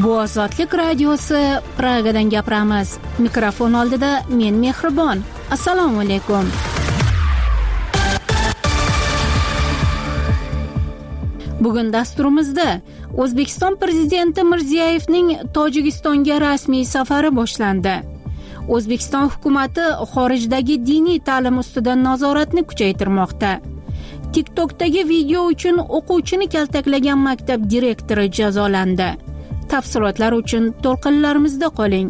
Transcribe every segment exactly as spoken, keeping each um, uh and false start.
Bu Ozodlik radiosi, Pragadan gapiramiz. Mikrofon oldida men Mehribon. Assalomu alaykum. Bugun dasturimizda O'zbekiston prezidenti Mirziyoyevning Tojikistonga rasmiy safari boshlandi. O'zbekiston hukumatı xorijdagi diniy ta'lim ustidan nazoratni kuchaytirmoqda. TikTokdagi video uchun o'quvchini kaltaklagan maktab direktori jazolandi. Tafsilotlar uchun to'lqinlarimizda qoling.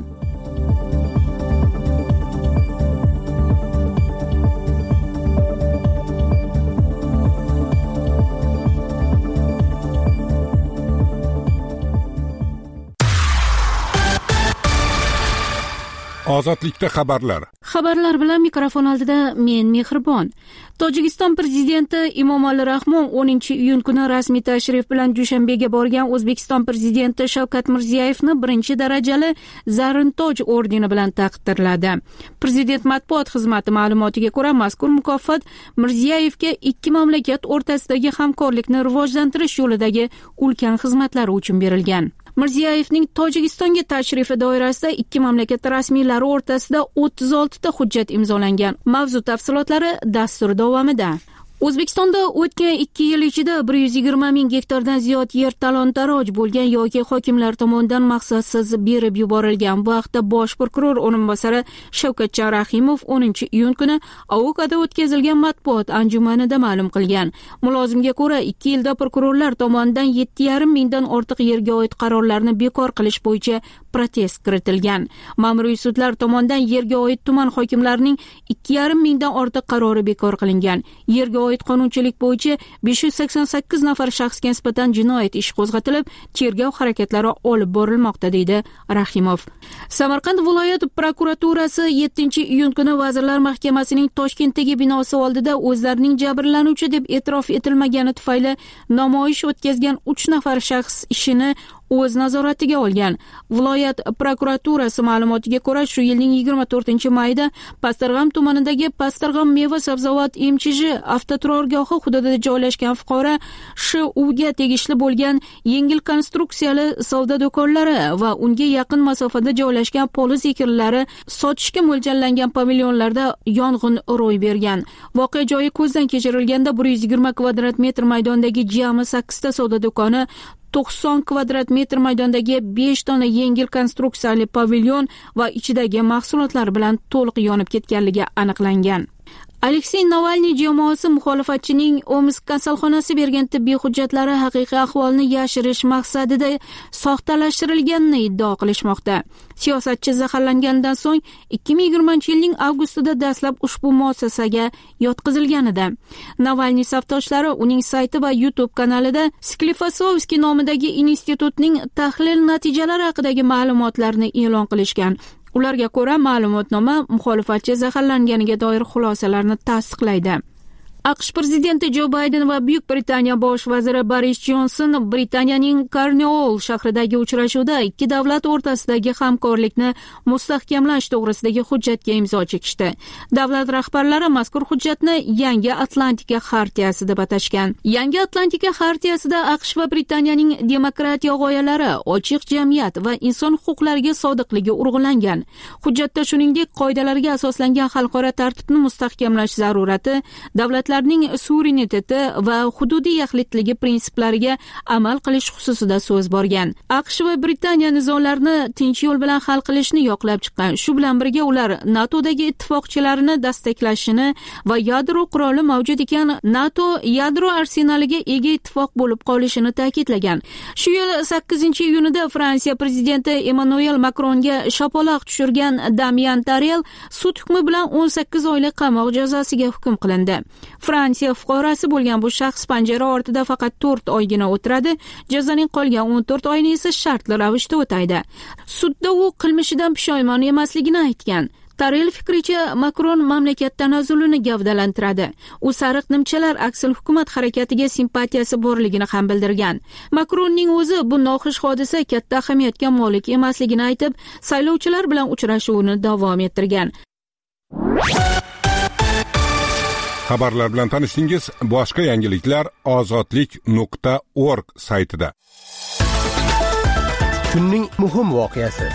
Ozodlikda xabarlar. Xabarlar bilan mikrofon oldida men Mehribon. Tojikiston prezidenti Emomali Rahmon o'ninchi iyun kuni rasmiy tashrif bilan Dushanbega borgan O'zbekiston prezidenti Shavkat Mirziyoyevni birinchi darajali Zarintoj ordeni bilan taqdirladi. Prezident matbuot xizmati ma'lumotiga ko'ra, mazkur mukofot Mirziyoyevga ikki mamlakat o'rtasidagi hamkorlikni rivojlantirish yo'lidagi ulkan xizmatlari uchun berilgan. Mirziyoyevning Tojikistonga tashrifi doirasida ikki mamlakat rasmiylari o'rtasida o'ttiz olti ta hujjat imzolangan. Mavzu tafsilotlari dastur davomida. O'zbekistonda o'tgan ikki yil ichida bir yuz yigirma ming gektardan ziyod yer talon-taroj bo'lgan yoki hokimlar tomonidan maqsadsiz berib yuborilgan. Bu haqda bosh prokuror o'rinbosari Shavkatjon Rahimov o'ninchi iyun kuni Avokada o'tkazilgan matbuot anjumanida ma'lum qilgan. Mulozimga ko'ra, ikki yilda prokurorlar tomonidan yetti yarim mingdan ortiq yerga oid qarorlarni bekor qilish bo'yicha protest kiritilgan. Ma'muriy sudlar tomonidan yerga oid tuman hokimlarining ikki yarim mingdan ortiq qarori bekor qilingan. Yerga oid qonunchilik bo'yicha besh yuz sakson sakkiz nafar shaxsga nisbatan jinoyat ishi qo'zg'atilib, tergov harakatlari olib borilmoqda, deydi Rahimov. Samarqand viloyat prokuraturasi yettinchi iyun kuni Vazirlar Mahkamasining Toshkentdagi binosi oldida o'zlarining jabrlanuvchi deb e'tirof etilmagani tufayli namoyish o'tkazgan uch nafar shaxs ishini o'z nazoratiga olgan. Viloyat prokuraturasi ma'lumotiga ko'ra, shu yilning yigirma to'rtinchi mayida Pastarg'am tumanidagi Pastarg'am meva-sabzavot M C J avtoturargohi hududida joylashgan fuqaro Sh U ga tegishli bo'lgan yengil konstruksiyali savdo do'konlari va unga yaqin masofada joylashgan poliz ekinlari sotishga mo'ljallangan pavilyonlarda yong'in ro'y bergan. Voqea joyi ko'zdan kechirilganda bir yuz yigirma kvadrat metr maydondagi jami sakkiz ta savdo do'koni, to'qson kvadrat metr maydondagi besh dona yengil konstruksiyali pavilyon va ichidagi mahsulotlar bilan to'liq yonib ketganligi aniqlangan. Aleksey Navalniy jamoasi muxolifatchining Omsk kasalxonasi bergan tibbiy hujjatlari haqiqiy ahvolni yashirish maqsadida soxtalashtirilganini iddao qilishmoqda. Siyosatchi zaharlangandan so'ng ikki ming yigirmanchi yilning avgustida dastlab ushbu muassasaga yotqizilganida. Navalniy safdoshlari uning sayti va YouTube kanalida Sklifosovskiy nomidagi institutning tahlil natijalari haqidagi ma'lumotlarni e'lon qilishgan. Ularga ko'ra, ma'lumotnoma muxolifatchi zaharlanganiga doir xulosalarni tasdiqlaydi. AQSh prezidenti Jo Bayden va Buyuk Britaniya bosh vaziri Boris Jonson Britaniyaning Cornwall shahridagi uchrashuvda ikki davlat o'rtasidagi hamkorlikni mustahkamlash to'g'risidagi hujjatga imzo chekishdi. Davlat rahbarlari mazkur hujjatni Yangi Atlantika xartiyasi deb atashgan. Yangi Atlantika xartiyasida AQSh va Britaniyaning demokratiya g'oyalari, ochiq jamiyat va inson huquqlariga sodiqligi urg'ulangan. Hujjatda shuningdek qoidalarga asoslangan xalqaro tartibni mustahkamlash zarurati, davlatlar ning suvereniteti va hududiy yaxlitligi prinsiplariga amal qilish xususida so'z borgan. AQSh va Britaniya nizolarini tinch yo'l bilan hal qilishni yoqlab chiqqan. Shu bilan birga ular NATOdagi ittifoqchilarini dastaklashini va yadro quroli mavjud ekan NATO yadro arsenaliga ega ittifoq bo'lib qolishini ta'kidlagan. Shu yil sakkizinchi iyunida Fransiya prezidenti Emmanuel Macronga shapaloq tushirgan Damien Tarel sud hukmi bilan o'n sakkiz oylik qamoq jazosiga hukm qilindi. Fransiya fuqarosi bo'lgan bu shaxs panjara ortida faqat to'rt oygina o'tiradi, jazoning qolgan o'n to'rt oyini esa shartli ravishda o'taydi. Sudda u qilmishidan pushaymon emasligini aytgan. Tarel fikricha, Makron mamlakat tanazzulini gavdalantiradi. U sariq nimchalar aksil hukumat harakatiga simpatiyasi borligini ham bildirgan. Makronning o'zi bu noxush hodisa katta ahamiyatga molik emasligini aytib, saylovchilar bilan uchrashuvini davom ettirgan. Xabarlar bilan tanishdingiz. Boshqa yangiliklar ozodlik nuqta org saytida. Kunning muhim voqeasi.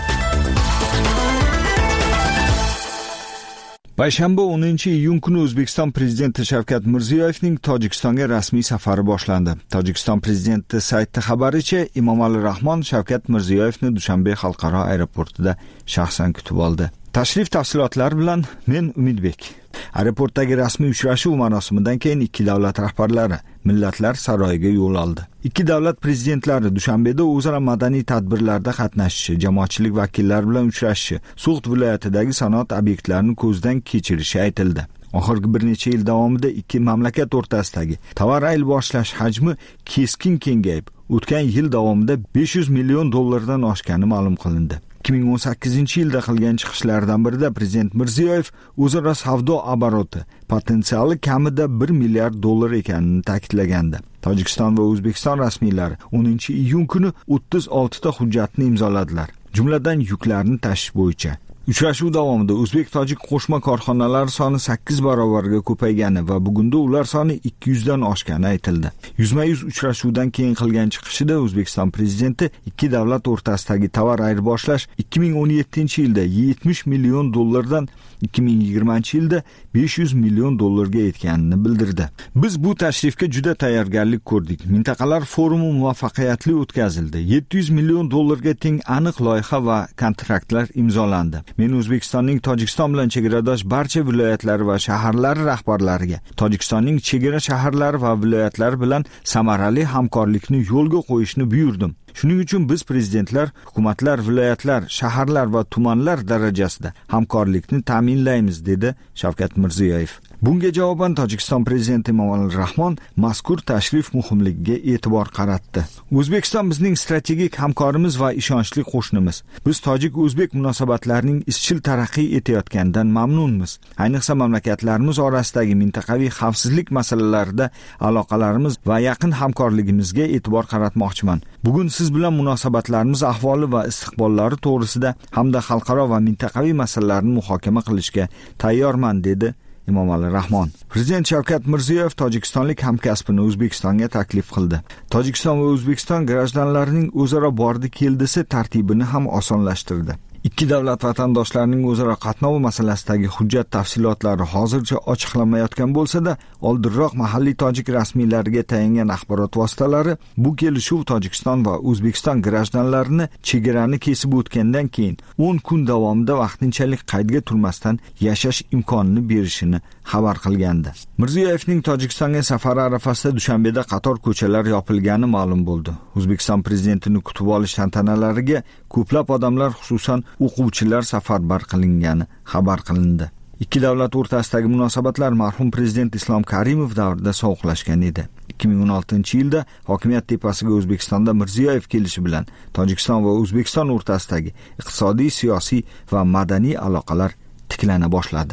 Payshanba o'ninchi iyun kuni O'zbekiston prezidenti Shavkat Mirziyoyevning Tojikistonga rasmiy safari boshlandi. Tojikiston prezidenti sayti xabaricha, Emomali Rahmon Shavkat Mirziyoyevni Dushanbe xalqaro aeroportida shaxsan kutib oldi. Tashrif tafsilotlari bilan men Umidbek. Aeroportdagi rasmiy uchrashuv marosimidan keyin ikki davlat rahbarlari Millatlar saroyiga yo'l oldi. Ikki davlat prezidentlari Dushanbeda o'zaro madaniy tadbirlarda qatnashishi, jamoatchilik vakillari bilan uchrashishi, So'g'd viloyatidagi sanoat obyektlarini ko'zdan kechirishi aytildi. Oxirgi bir necha yil davomida ikki mamlakat o'rtasidagi tovar aylboshlash hajmi keskin kengayib, o'tgan yil davomida besh yuz million dollardan oshgani ma'lum qilindi. ikki ming o'n sakkizinchi yilda qilgan chiqishlaridan birida prezident Mirziyoyev o'zaro savdo oboroti potensiali kamida bir milliard dollar ekanini ta'kidlagandi. Tojikiston va O'zbekiston rasmiylari o'ninchi iyun kuni o'ttiz oltita hujjatni imzoladilar, jumladan yuklarni tashish bo'yicha. Uchrashuv davomida O'zbek-Tojik qo'shma korxonalari soni sakkiz barobarga ko'paygani va bugunda ular soni ikki yuz dan oshgani aytildi. Yuzma-yuz uchrashuvdan keyin qilgan chiqishida O'zbekiston prezidenti ikki davlat o'rtasidagi tovar ayirboshlash ikki ming o'n yettinchi yilda yetmish million dollardan ikki ming yigirmanchi yilda besh yuz million dollarga yetganini bildirdi. Biz bu tashrifga juda tayyorgarlik ko'rdik. Mintaqalar forumi muvaffaqiyatli o'tkazildi. yetti yuz million dollarga teng aniq loyiha va kontraktlar imzolandi. Men O'zbekistonning Tojikiston bilan chegaradosh barcha viloyatlari va shaharlari rahbarlariga Tojikistonning chegara shaharlari va viloyatlari bilan samarali hamkorlikni yo'lga qo'yishni buyurdim. Shuning uchun biz prezidentlar, hukumatlar, viloyatlar, shaharlar va tumanlar darajasida hamkorlikni ta'minlaymiz, dedi Shavkat Mirziyoyev. Bunga javoban Tojikiston prezidenti Emomali Rahmon mazkur tashrif muhimligiga e'tibor qaratdi. O'zbekiston bizning strategik hamkorimiz va ishonchli qo'shnimiz. Biz tojik-o'zbek munosabatlarining izchil taraqqiy etayotganidan mamnunmiz. Ayniqsa mamlakatlarimiz orasidagi mintaqaviy xavfsizlik masalalarida aloqalarimiz va yaqin hamkorligimizga e'tibor qaratmoqchiman. Bugun siz bilan munosabatlarimiz ahvoli va istiqbollari to'g'risida hamda xalqaro va mintaqaviy masalalarni muhokama qilishga tayyorman, dedi Emomali Rahmon. Prezident Shavkat Mirziyoyev tojikistonlik hamkasbini O'zbekistonga taklif qildi. Tojikiston va O'zbekiston grajdanlarining o'zaro bordi-keldisi tartibini ham osonlashtirdi. Ikki davlat vatandoshlarining o'zaro qatnovi masalasidagi hujjat tafsilotlari hozircha ochiqlanmayotgan bo'lsa-da, oldinroq mahalliy tojik rasmiylariga tayangan axborot vositalari bu kelishuv Tojikiston va O'zbekiston grajdanlarini chegarani kesib o'tgandan keyin o'n kun davomida vaqtinchalik qaydga turmasdan yashash imkonini berishini xabar qilgandi. Mirziyoyevning Tojikistonga safari arafasida Dushanbeda qator ko'chalar yopilgani ma'lum bo'ldi. O'zbekiston prezidentini kutib olish tantanalariga ko'plab odamlar, xususan o'quvchilar safarbar qilingani xabar qilindi. Ikki davlat o'rtasidagi munosabatlar marhum prezident Islom Karimov davrida sovuqlashgan edi. ikki ming o'n oltinchi yilda hokimiyat tepasiga O'zbekistonda Mirziyoyev kelishi bilan Tojikiston va O'zbekiston o'rtasidagi iqtisodiy, siyosiy va madaniy aloqalar tiklana boshladi.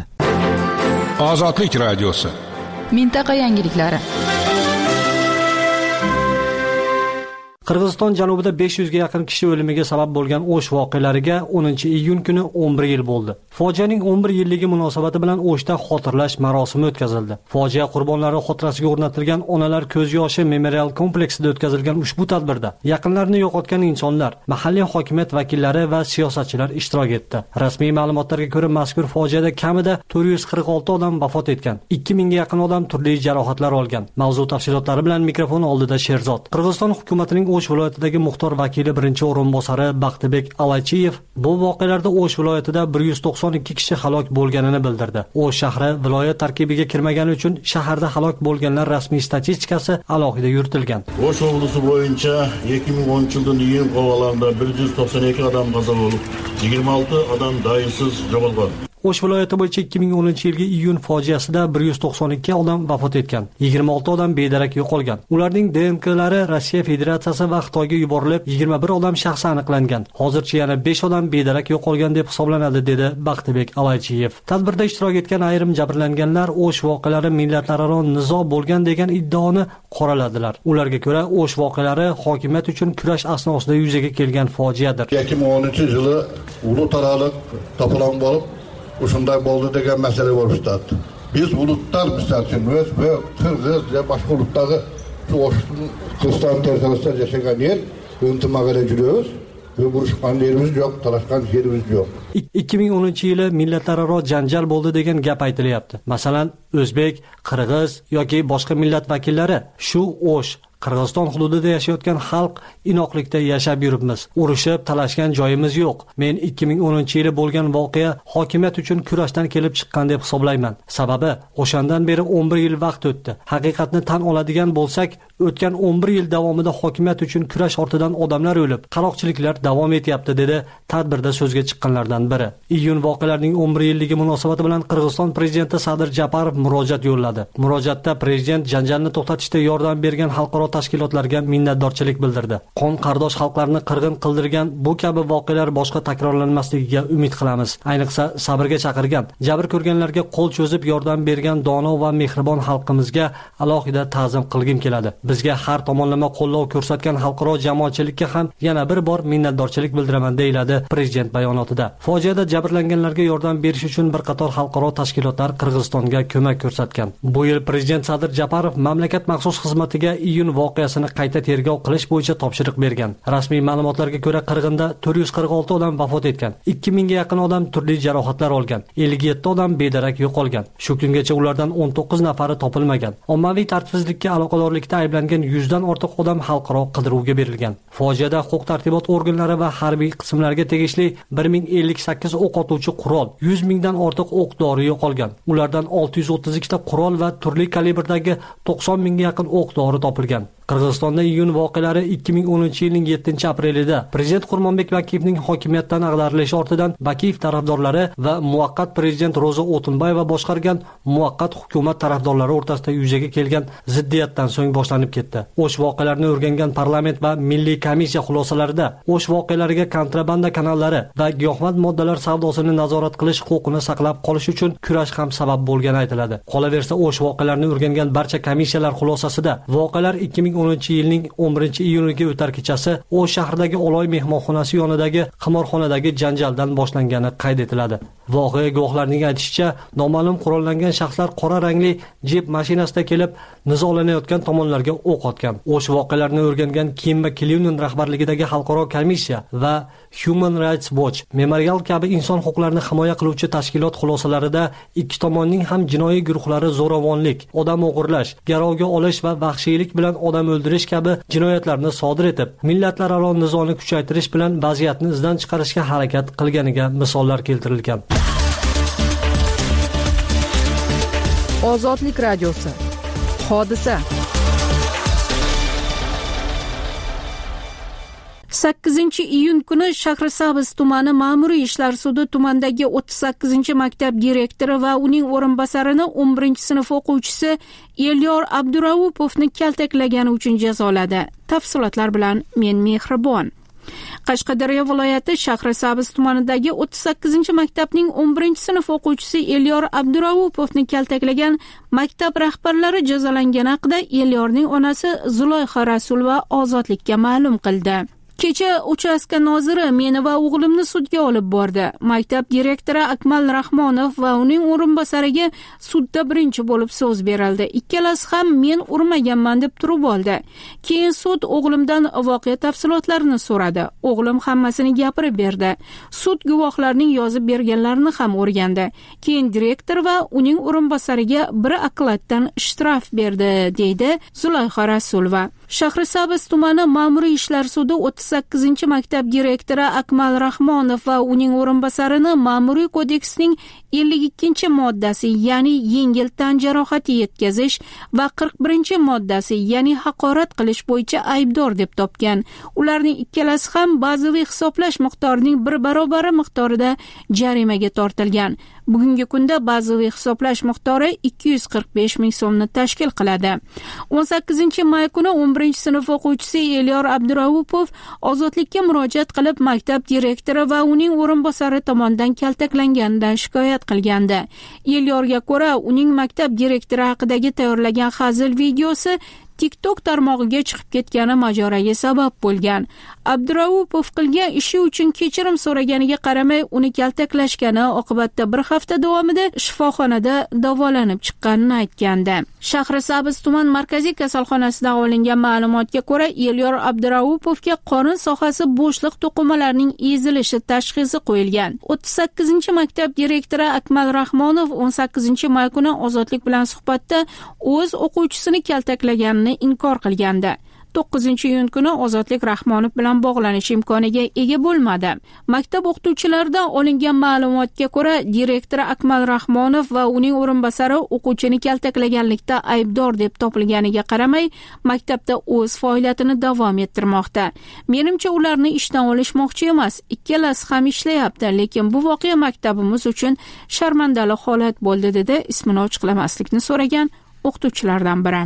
Ozodlik radiosi. Mintaqa yangiliklari. Qirg'iziston janubida besh yuzga yaqin kishi o'limiga sabab bo'lgan O'sh voqealariga o'ninchi iyun kuni o'n bir yil bo'ldi. Fojianing o'n bir yilligi munosabati bilan O'shda xotirlash marosimi o'tkazildi. Fojia qurbonlari xotirasiga o'rnatilgan Onalar ko'z yoshi memorial kompleksida o'tkazilgan ushbu tadbirda yaqinlarini yo'qotgan insonlar, mahalliy hokimiyat vakillari va siyosatchilar ishtirok etdi. Rasmiy ma'lumotlarga ko'ra, mazkur fojiada kamida to'rt yuz qirq olti odam vafot etgan, ikki mingga yaqin odam turli jarohatlar olgan. Mavzu tafsilotlari bilan mikrofon oldida Sherzod. Qirg'iziston hukumatining O'sh viloyatidagi muxtor vakili birinchi o'rinbosari Baxtibek Alaychiyev bu voqealarda O'sh viloyatida bir yuz to'qson ikki kishi halok bo'lganini bildirdi. O'sh shahri viloyat tarkibiga kirmagani uchun shaharda halok bo'lganlar rasmiy statistikasi alohida yuritilgan. O'sh oblasi bo'yicha ikki ming o'ninchi yilning iyun oyilarida bir yuz to'qson ikki odam qazo bo'lib, yigirma olti odam daxlsiz yo'qolgan. O'sh viloyati bo'yicha ikki ming o'ninchi yilgi iyun fojiasida bir yuz to'qson ikki odam vafot etgan, yigirma olti odam bedarak yo'qolgan. Ularning D N Klari Rossiya Federatsiyasi va Xitoyga yuborilib, yigirma bir odam shaxsi aniqlangan. Hozircha yana besh odam bedarak yo'qolgan deb hisoblanadi, dedi Baxtibek Alaychiyev. Tadbirda ishtirok etgan ayrim jabrlanganlar O'sh voqealari millatlararo nizo bo'lgan degan iddaoni qoraladilar. Ularga ko'ra, O'sh voqealari hokimiyat uchun kurash asnosida yuzaga kelgan fojiadir. ikki ming o'ninchi yili ulug' taraqqilik to'plam bo'lib Uşunday bo'ldi degan masala bo'lib chiqdi. Biz bulutlar misal ve Kırgız ve başka bulutları şu Qirg'iziston territoriyasida yashagan yer yönetime göre yürüyoruz. ko'p urushgan yerimiz yo'q, talashgan yerimiz yo'q. ikki ming o'ninchi yili millatlararo janjal bo'ldi degan gap aytilyapti. Masalan, o'zbek, qirg'iz yoki boshqa millat vakillari shu O'sh Qirg'iziston hududida yashayotgan xalq inoqlikda yashab yuribmiz. Urushib, talashgan joyimiz yo'q. Men ikki ming o'ninchi yili bo'lgan voqea hokimiyat uchun kurashdan kelib chiqqan deb hisoblayman. Sababi, o'shandan beri o'n bir yil vaqt o'tdi. Haqiqatni tan oladigan bo'lsak, o'tgan o'n bir yil davomida hokimiyat uchun kurash ortidan odamlar o'lib, qaroqchiliklar davom etyapti, dedi tadbirda so'zga chiqqanlardan biri. Iyun voqealarining o'n bir yilligi munosabati bilan Qirg'iziston prezidenti Sadir Japarov murojaat yo'lladi. Murojaatda prezident janjalni to'xtatishda yordam bergan xalqaro tashkilotlarga minnatdorchilik bildirdi. Qon qardosh xalqlarni qirg'in qildirgan bu kabi voqealar boshqa takrorlanmasligiga umid qilamiz. Ayniqsa sabrga chaqirgan, jabr ko'rganlarga qo'l cho'zib yordam bergan dono va mehribon xalqimizga alohida ta'zim qilgim keladi. Bizga har tomonlama qo'llov ko'rsatgan xalqaro jamoatchilikka ham yana bir bor minnatdorchilik bildiraman, deyiladi prezident bayonotida. Fojiada jabrlanganlarga yordam berish uchun bir qator xalqaro tashkilotlar Qirg'izistonga ko'mak ko'rsatgan. Bu yil prezident Sadir Japarov mamlakat maxsus xizmatiga iyun voqeasini qayta tergov qilish bo'yicha topshiriq bergan. Rasmiy ma'lumotlarga ko'ra, qirg'inda to'rt yuz qirq olti odam vafot etgan, ikki mingga yaqin odam turli jarohatlar olgan, ellik yetti odam bedarak yo'qolgan. Shu kungacha ulardan o'n to'qqiz nafari topilmagan. Ommaviy tartibsizlikka aloqadorlikda ayblangan yuzdan ortiq odam xalqaro qidiruvga berilgan. Fojiada huquq-tartibot organlari va harbiy qismlarga tegishli bir ming ellik sakkiz o'q otuvchi qurol, yuz mingdan ortiq o'q-dori yo'qolgan. Ulardan olti yuz o'ttiz ikkita qurol va turli kalibrdagi to'qson mingga yaqin o'q-dori topilgan. Qirg'izistonda iyun voqealari ikki ming o'ninchi yilning yettinchi aprelida prezident Qurmonbek Bakiyevning hokimiyatdan ag'darilishi ortidan Bakiyev tarafdorlari va muvaqqat prezident Ro'za O'tinbayeva boshqargan muvaqqat hukumat tarafdorlari o'rtasida yuzaga kelgan ziddiyatdan so'ng boshlanib ketdi. O'sh voqealarini o'rgangan parlament va milliy komissiya xulosalarida O'sh voqealariga kontrabanda kanallari va giyohvand moddalar savdosini nazorat qilish huquqini saqlab qolish uchun kurash ham sabab bo'lgani aytiladi. Qolaversa, O'sh voqealarini o'rgangan barcha komissiyalar xulosasida voqealar ikki ming o'ninchi yilning o'n birinchi iyuniga o'tar kechasi O'sh shahridagi Oloy mehmonxonasi yonidagi qimorxonadagi janjaldan boshlangani qayd etiladi. Voqea guvohlarining aytishicha, noma'lum qurollangan shaxslar qora rangli Jeep mashinasida kelib, nizolanayotgan tomonlarga o'q otgan. O'sh voqealarini o'rgangan Kimba Kilionen rahbarligidagi xalqaro komissiya va Human Rights Watch Memorial kabi inson huquqlarini himoya qiluvchi tashkilot xulosalarida ikki tomonning ham jinoiy guruhlari zo'ravonlik, odam o'g'irlash, garovga olish va vahshiylik bilan odam o'ldirish kabi jinoyatlarni sodir etib, millatlararo nizoni kuchaytirish bilan vaziyatni izdan chiqarishga harakat qilganiga misollar keltirilgan. Ozodlik radiosi. Hodisa. sakkizinchi iyun kuni Shahrisabz tumani ma'muriy ishlar sudi tumandagi o'ttiz sakkizinchi maktab direktori va uning o'rinbosarini o'n birinchi sinf o'quvchisi Elyor Abduraupovni kaltaklagani uchun jazoladi. Tafsilotlar bilan men Mehribon. Qashqadaryo viloyati Shahrisabz tumanidagi o'ttiz sakkizinchi maktabning o'n birinchi sinf o'quvchisi Elyor Abduraupovni kaltaklagan maktab rahbarlari jazolangani haqida Elyorning onasi Zuloyxa Rasulova Ozodlikka ma'lum qildi. Kecha uchastka noziri meni va o'g'limni sudga olib bordi. Maktab direktori Akmal Rahmonov va uning o'rinbosariga sudda birinchi bo'lib so'z berildi. Ikkalasi ham men urmaganman deb turib oldi. Keyin sud o'g'limdan voqea tafsilotlarini so'radi. O'g'lim hammasini gapirib berdi. Sud guvohlarning yozib berganlarini ham o'rgandi. Keyin direktor va uning o'rinbosariga bir okladdan shtraf berdi, deydi Zulayxa Rasulova. Shahrisabz tumani ma'muriy ishlar sudi o'ttiz sakkizinchi maktab direktori Akmal Rahmonov va uning o'rinbosarini ma'muriy kodeksning ellik ikkinchi moddasi, ya'ni yengil tan jarohati yetkazish va qirq birinchi moddasi, ya'ni haqorat qilish bo'yicha aybdor deb topgan. Ularning ikkalasi ham bazaviy hisoblash miqdorining bir barobari miqdorida jarimaga tortilgan. Bugungi kunda bazaviy hisoblash miqdori ikki yuz qirq besh ming so'mni tashkil qiladi. o'n sakkizinchi may kuni o'n birinchi sinf o'quvchisi Elyor Abduraupov ozodlikka murojaat qilib maktab direktori va uning o'rinbosari tomonidan kaltaklanganidan shikoyat qilgandi. Elyorga ko'ra, uning maktab direktori haqidagi tayyorlagan hazil videosi TikTok tarmog'iga chiqib ketgani mojaroga sabab bo'lgan. Abduraupov qilgan ishi uchun kechirim so'raganiga qaramay uni kaltaklashgani oqibatda bir hafta davomida shifoxonada davolanib chiqqanini aytgandi. Shahrisabz tuman markaziy kasalxonasidan olingan ma'lumotga ko'ra, Elyor Abduraupovga qorin sohasi bo'shliq to'qimalarining ezilishi tashxisi qo'yilgan. o'ttiz sakkizinchi maktab direktori Akmal Rahmonov o'n sakkizinchi may kuni Ozodlik bilan suhbatda o'z o'quvchisini kaltaklaganini inkor qilgandi. to'qqizinchi iyun kuni Ozodlik Rahmonov bilan bog'lanish imkoniga ega bo'lmadi. Maktab o'qituvchilaridan olingan ma'lumotga ko'ra, direktor Akmal Rahmonov va uning o'rinbosari o'quvchini kaltaklaganlikda aybdor deb topilganiga qaramay, maktabda o'z faoliyatini davom ettirmoqda. Menimcha ularni ishdan olishmoqchi emas, ikkalasi ham ishlayapti, lekin bu voqea maktabimiz uchun sharmandali holat bo'ldi, dedi ismini ochiqlamaslikni so'ragan o'qituvchilardan biri.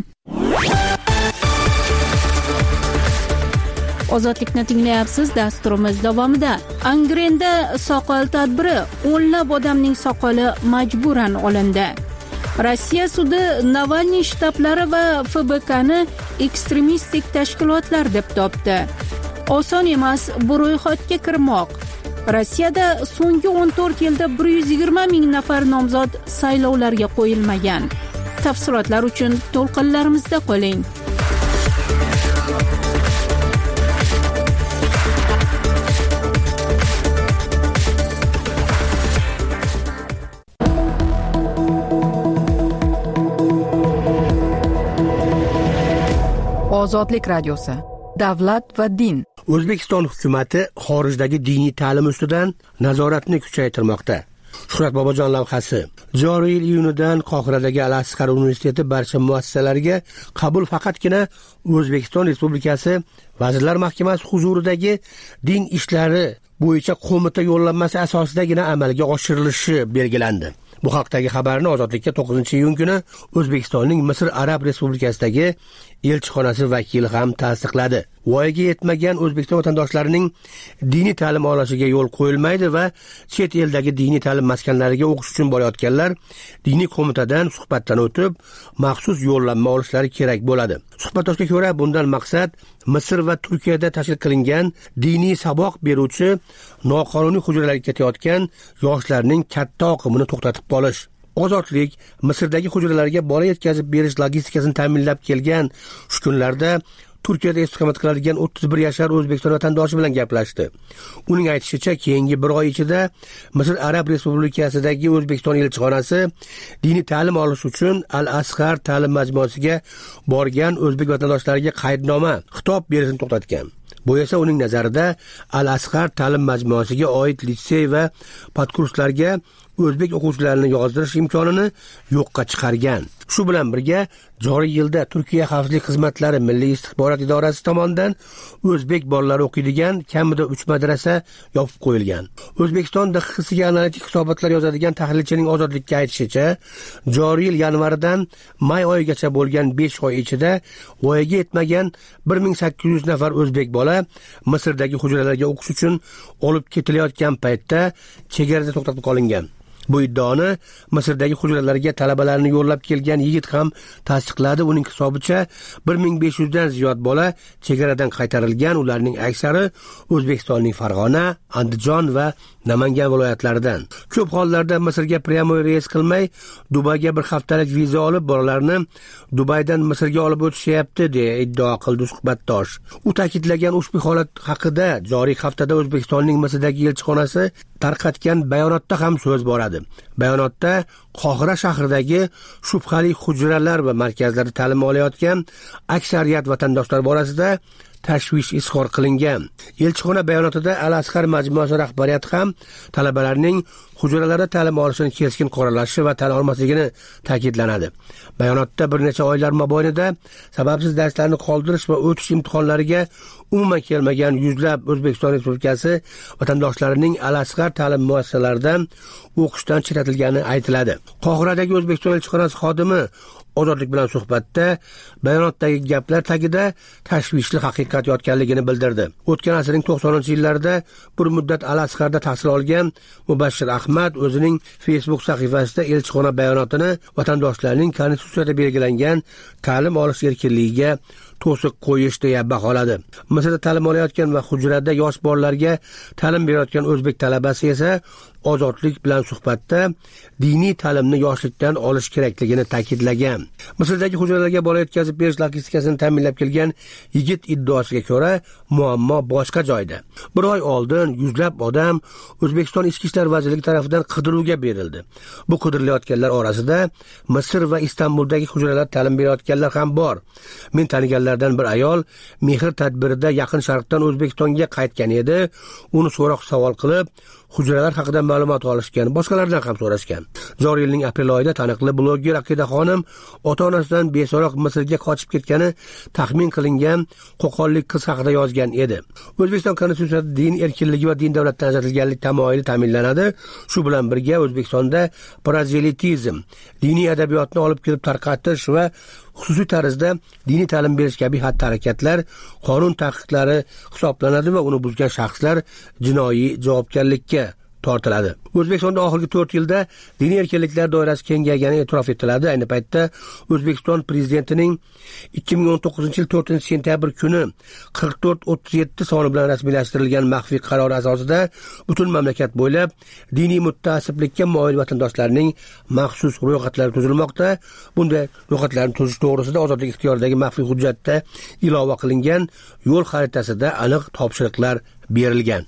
Ozodlikni tinglayapsiz. Dasturimiz davomida Angrenda soqol tadbiri, o'nlab odamning soqoli majburan olindi. Rossiya sudi Navalniy shtablari va F B K'ni ekstremistik tashkilotlar deb topdi. Oson emas bu ro'yxatga kirmoq. Rossiyada so'nggi o'n to'rt yilda bir yuz yigirma ming nafar nomzod saylovlarga qo'yilmagan. Tafsilotlar uchun to'lqinlarimizda qoling. Ozodlik radiosi. Davlat va din. O'zbekiston hukumatı xorijdagi diniy ta'lim ustidan nazoratni kuchaytirmoqda. Shuhrat Bobojon lavhasi. Joriy yil iyunidan Qohiradagi Al-Asqar universiteti barcha muassasalariga qabul faqatgina O'zbekiston Respublikasi Vazirlar Mahkamasi huzuridagi din ishlari bo'yicha qo'mita yo'llanmasi asosidagina amalga oshirilishi belgilandi. Bu haqdagi xabarni Ozodlikka to'qqizinchi iyun kuni O'zbekistonning Misr Arab Respublikasidagi elchixonasi vakili ham tasdiqladi. Voyaga yetmagan O'zbekiston vatandoshlarining diniy ta'lim olishiga yo'l qo'yilmaydi va chet eldagi diniy ta'lim maskanlariga o'qish uchun borayotganlar diniy qo'mitadan suhbatdan o'tib, maxsus yo'llanma olishlari kerak bo'ladi. Suhbatdoshga ko'ra, bundan maqsad Misr va Turkiyada tashkil qilingan diniy saboq beruvchi noqonuniy hujralarga ketayotgan yoshlarning katta oqimini to'xtatib qolish. Ozodlik Misrdagi hujralarga bola yetkazib berish logistikasini ta'minlab kelgan shu kunlarda Turkiyada istiqomat qiladigan o'ttiz bir yashar O'zbekiston vatandoshi bilan gaplashdi. Uning aytishicha, keyingi bir oy ichida Misr Arab Respublikasidagi O'zbekiston elchixonasi diniy ta'lim olish uchun Al-Asqar ta'lim majmuasiga borgan o'zbek vatandoshlariga qaydnoma, xitob berishni to'xtatgan. Bu esa uning nazarida Al-Asqar ta'lim majmuasiga oid litsey va podkurslarga o'zbek o'quvchilarini yozdirish imkonini yo'qqa chiqargan. Shu bilan birga joriy yilda Turkiya xavfsizlik xizmatlari Milliy istixborot idorasi tomonidan o'zbek bolalari o'qiydigan kamida uch madrasa yopib qo'yilgan. O'zbekiston D X S'ga analitik hisobotlar yozadigan tahlilchining Ozodlikka aytishicha, joriy yil yanvardan may oyigacha bo'lgan besh oy ichida voyaga yetmagan bir ming sakkiz yuz nafar o'zbek bola Misrdagi hujralarga o'qish uchun olib ketilayotgan paytda chegarada to'xtatib qolingan. Bu iddaoni Misrdagi hujralarga talabalarni yo'llab kelgan yigit ham tasdiqladi. Uning hisobicha bir ming besh yuz dan ziyod bola chegaradan qaytarilgan. Ularning aksari O'zbekistonning Farg'ona, Andijon va Namangan viloyatlaridan. Ko'p hollarda Misrga pryamoy reys qilmay, Dubayga bir haftalik viza olib, bolalarni Dubaydan Misrga olib o'tishyapti, deya iddao qildi suhbatdosh. U ta'kidlagan ushbu holat haqida joriy haftada O'zbekistonning Misrdagi elchixonasi tarqatgan bayonotda ham so'z boradi. Bayonotda Qohira shahridagi shubhali hujralar va markazlarda ta'lim olayotgan aksariyat vatandoshlar borasida tashvish izhor qilingan. Elchixona bayonotida Al-Asqar majmuasi rahbariyati ham talabalarning hujralarda ta'lim olishini keskin qoralashi va tan olmasligini ta'kidlanadi. Bayonotda bir necha oylar mobaynida sababsiz darslarni qoldirish va o'tish imtihonlariga umuman kelmagan yuzlab O'zbekiston Respublikasi vatandoshlarining Al-Asqar ta'lim muassasalaridan o'qishdan chetlatilgani aytiladi. Qohiradagi O'zbekiston elchixonasi xodimi Ozodlik bilan suhbatda bayonotdagi gaplar tagida tashvishli haqiqat yotganligini bildirdi. O'tgan asrning to'qsoninchi yillarida bir muddat Al-Asqarda tahsil olgan Mubashshir Ahmad Ahmad o'zining Facebook sahifasida elchixona bayonotini vatandoshlarning konstitutsiyada belgilangan ta'lim olish erkinligiga to'siq qo'yish deya baholadi. Misrda ta'lim olayotgan va hujrada yosh bolalarga ta'lim berayotgan o'zbek talabasi esa ozodlik bilan suhbatda diniy ta'limni yoshlikdan olish kerakligini ta'kidlagan. Misrdagi hujralarga bola yetkazib berish logistikasini ta'minlab kelgan yigit iddaosiga ko'ra, muammo boshqa joyda. Bir oy oldin yuzlab odam O'zbekiston Ichki ishlar vazirligi tomonidan qidiruvga berildi. Bu qidirilayotganlar orasida Misr va Istanbuldagi hujralar ta'lim berayotganlar ham bor. Men taniganlardan bir ayol mehr tadbirida Yaqin Sharqdan O'zbekistonga qaytgan edi. Uni so'roq savol qilib, hujralar haqida ma'lumot olishgan, boshqalardan ham so'rashgan. Joriy yilning aprel oyida taniqli bloger Aqida xonim ota-onasidan beso'roq Misrga qochib ketgani taxmin qilingan qo'qonlik qiz haqida yozgan edi. O'zbekiston konstitutsiyasida din erkinligi va din davlatdan ajratilganlik tamoyili ta'minlanadi. Shu bilan birga O'zbekistonda prozelitizm, diniy adabiyotni olib kelib tarqatish va xususiy tarzda diniy ta'lim berish kabi xatti-harakatlar qonun taqiqlari hisoblanadi va uni buzgan shaxslar jinoiy javobgarlikka tortiladi. O'zbekistonda oxirgi to'rt yilda diniy erkinliklar doirasi kengaygani e'tirof etiladi. Ayni paytda O'zbekiston prezidentining ikki ming o'n to'qqizinchi yil to'rtinchi sentyabr kuni qirq to'rt o'ttiz yetti soni bilan rasmiylashtirilgan maxfiy qaror asosida butun mamlakat bo'ylab diniy mutaassiblikka moyil vatandoshlarning maxsus ro'yxatlari tuzilmoqda. Bunday ro'yxatlarni tuzish to'g'risida ozodlik ixtiyoridagi maxfiy hujjatda ilova qilingan yo'l xaritasida aniq topshiriqlar berilgan.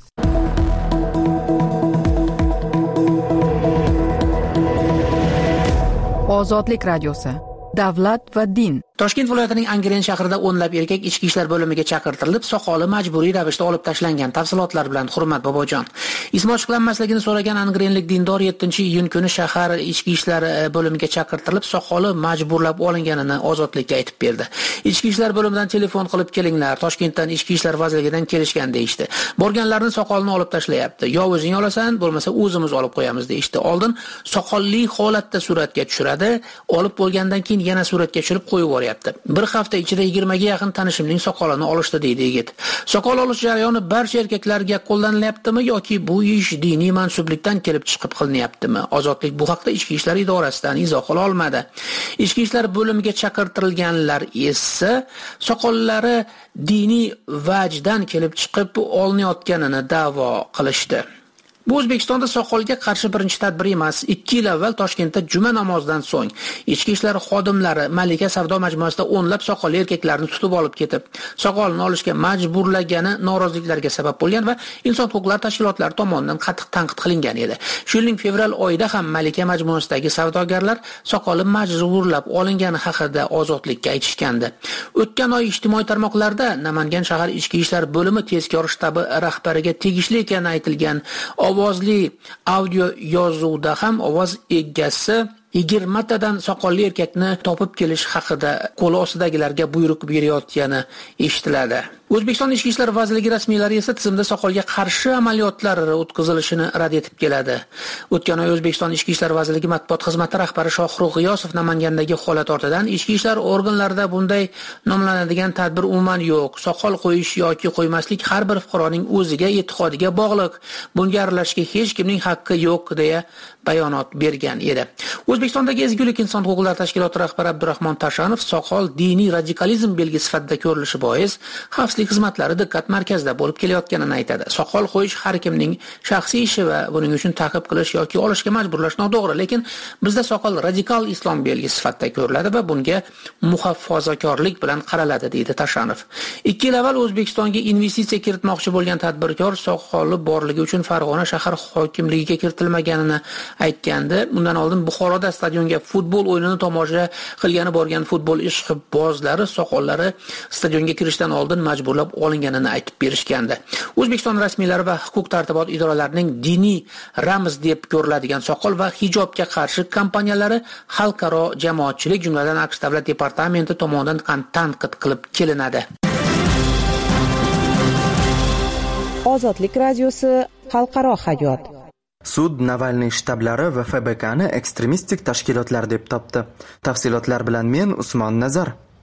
Ozodlik radiosi. Davlat va din. Toshkent viloyatining Angren shahrida o'nlab erkak ichki ishlar bo'limiga chaqirtirilib, soqoli majburiy ravishda olib tashlangan. Tafsilotlar bilan Hurmat Bobojon. Ismi ochiqlanmasligini so'ragan angrenlik dindor yettinchi iyun kuni shahar ichki ishlar bo'limiga chaqirtirilib, soqoli majburlab olinganini ozodlikka aytib berdi. Ichki ishlar bo'limidan telefon qilib kelinglar, Toshkentdan ichki ishlar vazirligidan kelishgan deyishdi. Borganlarni soqolni olib tashlayapti. Yo o'zing olasan, bo'lmasa o'zimiz olib qo'yamiz deyishdi. Oldin soqolli holatda suratga tushiradi, olib bo'lgandan keyin yana suratga tushirib qo'yib yuboryapti. Bir hafta ichida yigirma ga yaqin tanishimning soqolini olishdi deydi yigit. Soqol olish jarayoni barcha erkaklarga qo'llanilyaptimi yoki bu ish diniy mansublikdan kelib chiqib qilinyaptimi? Ozodlik bu haqda Ichki ishlar idorasidan izoh ola olmadi. Ichki ishlar bo'limiga chaqirtirilganlar esa soqollari diniy vajdan kelib chiqib olinayotganini da'vo qilishdi. Bu O'zbekistonda soqolga qarshi birinchi tadbir emas. ikki yil avval Toshkentda juma namozidan so'ng ichki ishlar xodimlari Malika savdo majmuasida o'nlab soqolli erkaklarni tutib olib ketib, soqolini olishga majburlagani noroziliklarga sabab bo'lgan va inson huquqlari tashkilotlari tomonidan qattiq tanqid qilingan edi. Shu yilning fevral oyida ham Malika majmuasidagi savdogarlar soqoli majburlab olingani haqida ozodlikka aytishgandi. O'tgan oy ijtimoiy tarmoqlarda Namangan shahar ichki ishlar bo'limi tezkor shtabi rahbariga tegishli ekani aytilgan ovozli audio yozuvda ham ovoz egasi yigirma tadan soqolli erkakni topib kelish haqida qo'l ostidagilarga buyruq berayotgani eshitiladi. O'zbekiston Ichki ishlar vazirligi rasmiylari esa tizimda soqolga qarshi amaliyotlar o'tkazilishini rad etib keladi. O'tgan oy O'zbekiston Ichki ishlar vazirligi matbuot xizmati rahbari Shohruh G'iyosov Namangandagi holat ortidan ichki ishlar organlarida bunday nomlanadigan tadbir umuman yo'q. Soqol qo'yish yoki qo'ymaslik har bir fuqaroning o'ziga, e'tiqodiga bog'liq. Bunga aralashishga hech kimning haqqi yo'q deya bayonot bergan edi. O'zbekistondagi Ezgulik inson huquqlari tashkiloti rahbari Abdurahmon Tashanov soqol diniy radikalizm belgisi sifatida ko'rilishi bois xavfsizlik xizmatlari diqqat markazida bo'lib kelayotganini aytadi. Soqol qo'yish har kimning shaxsiy ishi va buning uchun ta'qib qilish yoki olishga majburlash noto'g'ri, lekin bizda soqol radikal islom belgisi sifatida ko'riladi va bunga muhofazakorlik bilan qaraladi, deydi Tashanov. ikki yil avval O'zbekistonga investitsiya kiritmoqchi bo'lgan tadbirkor soqoli borligi uchun Farg'ona shahar hokimligiga kiritilmaganini aytgandi. Bundan oldin Buxoroda stadionga futbol o'yinini tomosha qilgani borgan futbol ishqibozlari soqollari stadionga kirishdan oldin majburlab olinganini aytib berishgandi. O'zbekiston rasmiylari va huquq tartibot idoralarining diniy ramz deb ko'riladigan soqol va hijobga qarshi kampaniyalari xalqaro jamoatchilik, jumladan AQSh davlat departamenti tomonidan tanqid qilib kelinadi. Ozodlik radiosi xalqaro hayot. Sud Navalniy shtablari va F B K'ni ekstremistik tashkilotlar deb topdi. Tafsilotlar bilan men Usmon Nazar.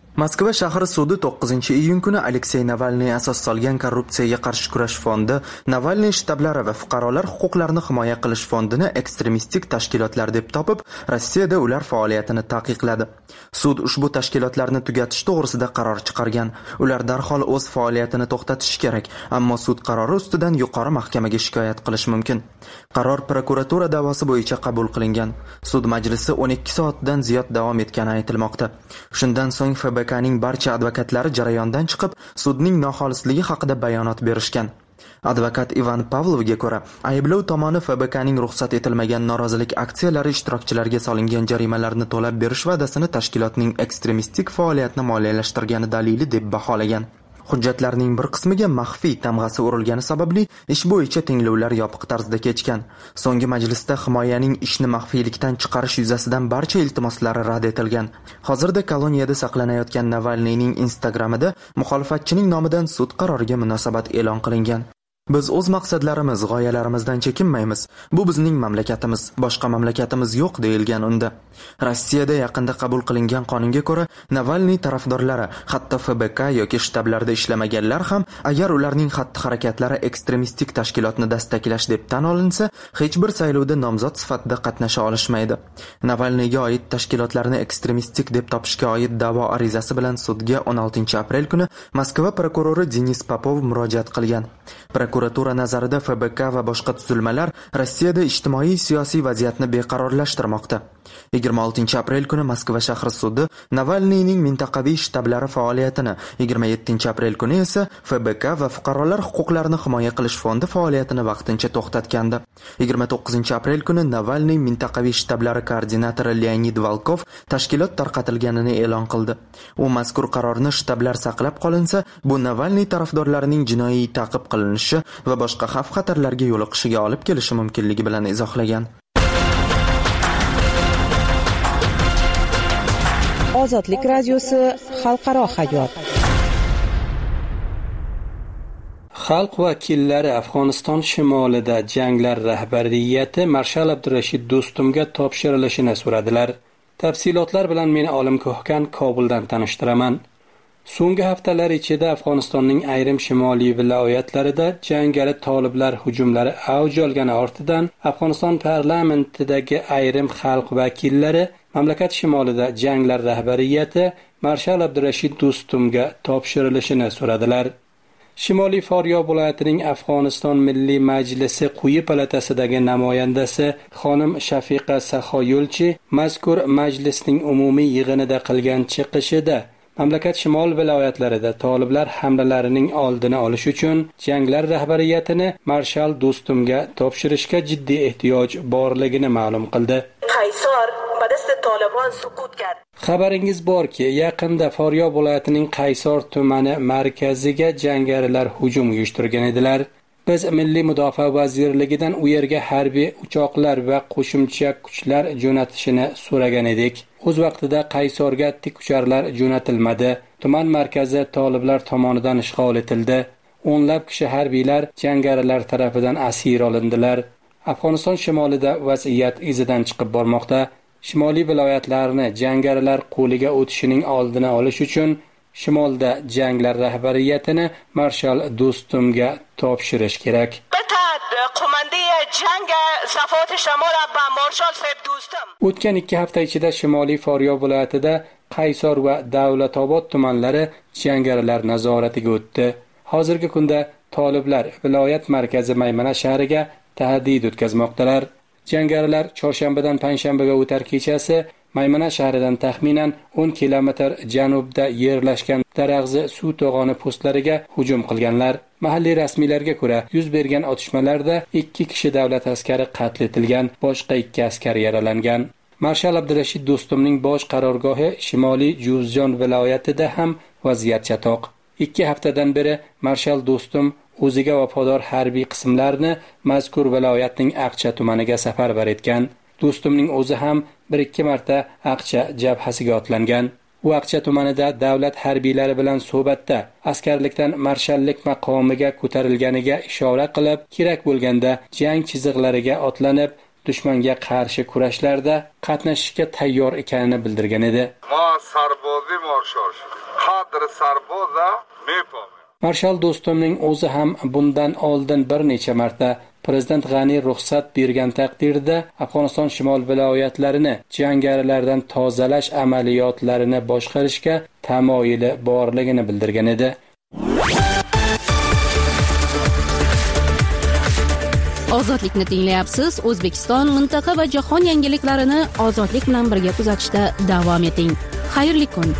Moskva shahri sudi to'qqizinchi iyun kuni Aleksey Navalniy asos solgan korrupsiyaga qarshi kurash fondi, Navalniy shtablari va fuqarolar huquqlarini himoya qilish fondini ekstremistik tashkilotlar deb topib, Rossiyada ular faoliyatini taqiqladi. Sud ushbu tashkilotlarni tugatish to'g'risida qaror chiqargan. Ular darhol o'z faoliyatini to'xtatishi kerak, ammo sud qarori ustidan yuqori mahkamaga shikoyat qilish mumkin. Qaror prokuratura da'vosi bo'yicha qabul qilingan. Sud majlisi o'n ikki soatdan ziyod davom etgani aytilmoqda. Shundan so'ng F B Kning barcha advokatlari jarayondan chiqib, sudning noxolisligi haqida bayonot berishgan. Advokat Ivan Pavlovga ko'ra, ayblov tomoni F B Kning ruxsat etilmagan norozilik aksiyalari ishtirokchilariga solingan jarimalarni to'lab berish va'dasini tashkilotning ekstremistik faoliyatni moliyalashtirgani dalili deb baholagan. Hujjatlarning bir qismiga maxfiy tamg'asi urilgani sababli ish bo'yicha tinglovlar yopiq tarzda kechgan. So'nggi majlisda himoyaning ishni maxfiylikdan chiqarish yuzasidan barcha iltimoslari rad etilgan. Hozirda koloniyada saqlanayotgan Navalniyning Instagramida muxolifatchining nomidan sud qaroriga munosabat e'lon qilingan. Biz o'z maqsadlarimiz, g'oyalarimizdan chekinmaymiz. Bu bizning mamlakatimiz, boshqa mamlakatimiz yo'q deyilgan unda. Rossiyada yaqinda qabul qilingan qonunga ko'ra, Navalniy tarafdorlari, hatto F B K yoki shtablarda ishlamaganlar ham, agar ularning xatti-harakatlari ekstremistik tashkilotni dastaklash deb tan olinsa, hech bir saylovda nomzod sifatida qatnasha olishmaydi. Navalniyga oid tashkilotlarni ekstremistik deb topishga oid da'vo arizasi bilan sudga o'n oltinchi aprel kuni Moskva prokurori Denis Popov murojaat qilgan. Prokuratura nazarida F B K va boshqa tuzilmalar Rossiyada ijtimoiy-siyosiy vaziyatni beqarorlashtirmoqda. yigirma oltinchi aprel kuni Moskva shahri sudi Navalniyning mintaqaviy shtablari faoliyatini, yigirma yettinchi aprel kuni esa F B K va fuqarolar huquqlarini himoya qilish fondi faoliyatini vaqtincha to'xtatgandi. yigirma to'qqizinchi aprel kuni Navalniy mintaqaviy shtablari koordinatori Leonid Volkov tashkilot tarqatilganini e'lon qildi. U mazkur qarorni shtablar saqlab qolinsa, bu Navalniy tarafdorlarining jinoiy ta'qib qilinishi va boshqa xavf-xatarlarga yo'liqishiga olib kelishi mumkinligi bilan izohlagan. Ozodlik radiosi xalqaro hayot. Xalq vakillari Afg'oniston shimolida janglar rahbariyati Marshal Abdurashid Do'stumga topshirilishini so'radilar. Tafsilotlar bilan men Olim Ko'hkan Kobuldan tanishtiraman. So'nggi haftalar ichida Afg'onistonning ayrim shimoliy viloyatlarida jangari toliblar hujumlari avj olgani ortidan Afg'oniston parlamentidagi ayrim xalq vakillari mamlakat shimolida janglar rahbariyati Marshal Abdurashid Do'stumga topshirilishini so'radilar. Shimoliy Faryob viloyatining Afg'oniston Milliy Majlisi quyi palatasidagi namoyandasi xonim Shafiqa Saxoyulchi mazkur majlisning umumiy yig'inida qilgan chiqishida mamlakat shimol viloyatlarida toliblar hamlalarining oldini olish uchun janglar rahbariyatini Marshal Do'stumga topshirishga jiddiy ehtiyoj borligini ma'lum qildi. Qaysor badasta Tolibon sukut qildi. Xabaringiz borki, yaqinda Faryob viloyatining Qaysor tumani markaziga jangarilar hujum uyushtirgan edilar. Biz Milliy Mudofaa vazirligidan u yerga harbiy uchoqlar va qo'shimcha kuchlar jo'natishini so'ragan edik. O'z vaqtida Qaysorga tik ucharlar jo'natilmadi. Tuman markazi toliblar tomonidan ishg'ol etildi. O'nlab kishi harbiylar jangarilar tarafidan asir olindilar. Afg'oniston shimolida vaziyat izidan chiqib bormoqda. Shimoliy viloyatlarni jangarilar qo'liga o'tishining oldini olish uchun shimolda janglar rahbariyatini Marshal Do'stumga topshirish kerak. O'tgan ikki hafta ichida Shimoliy Faryob viloyatida Qaysor va Davlatobod tumanlari jangarilar nazoratiga o'tdi. Hozirgi kunda toliblar viloyat markazi Maymana shahriga tahdid o'tkazmoqdalar. Jangarilar chorshanbadan payshanbaga o'tar kechasi Maymana shahridan taxminan o'n kilometr janubda yerlashgan Darag'zi suv to'g'oni postlariga hujum qilganlar. Mahalliy rasmiylarga ko'ra, yuz bergan otishmalarda ikki kishi davlat askari qatl etilgan, boshqa ikki askar yaralangan. Marshal Abdurashid Do'stumning bosh qarorgohi Shimoliy Juzjon viloyatida ham vaziyat chatoq. ikki haftadan beri Marshal Do'stum o'ziga vafodor harbiy qismlarni mazkur viloyatning Aqcha tumaniga safarbar etgan. Do'stumning o'zi ham bir ikki marta Aqcha jabhasiga otlangan. U Aqcha tumanida davlat harbiylari bilan suhbatda askarlikdan marshallik maqomiga ko'tarilganiga ishora qilib, kerak bo'lganda jang chiziqlariga otlanib, dushmanga qarshi kurashlarda qatnashishga tayyor ekanini bildirgan edi. Ma sarbozi marshal qadri sarboza mefahmi. Marshal Do'stumning o'zi ham bundan oldin bir necha marta Prezident G'ani ruxsat bergan taqdirda Afg'oniston shimol viloyatlarini jangarilardan tozalash amaliyotlarini boshqarishga tamoyili borligini bildirgan edi. Ozodlikni tinglayapsiz. O'zbekiston, mintaqa va jahon yangiliklarini ozodlik bilan birga kuzatishda davom eting. Xayrli kun.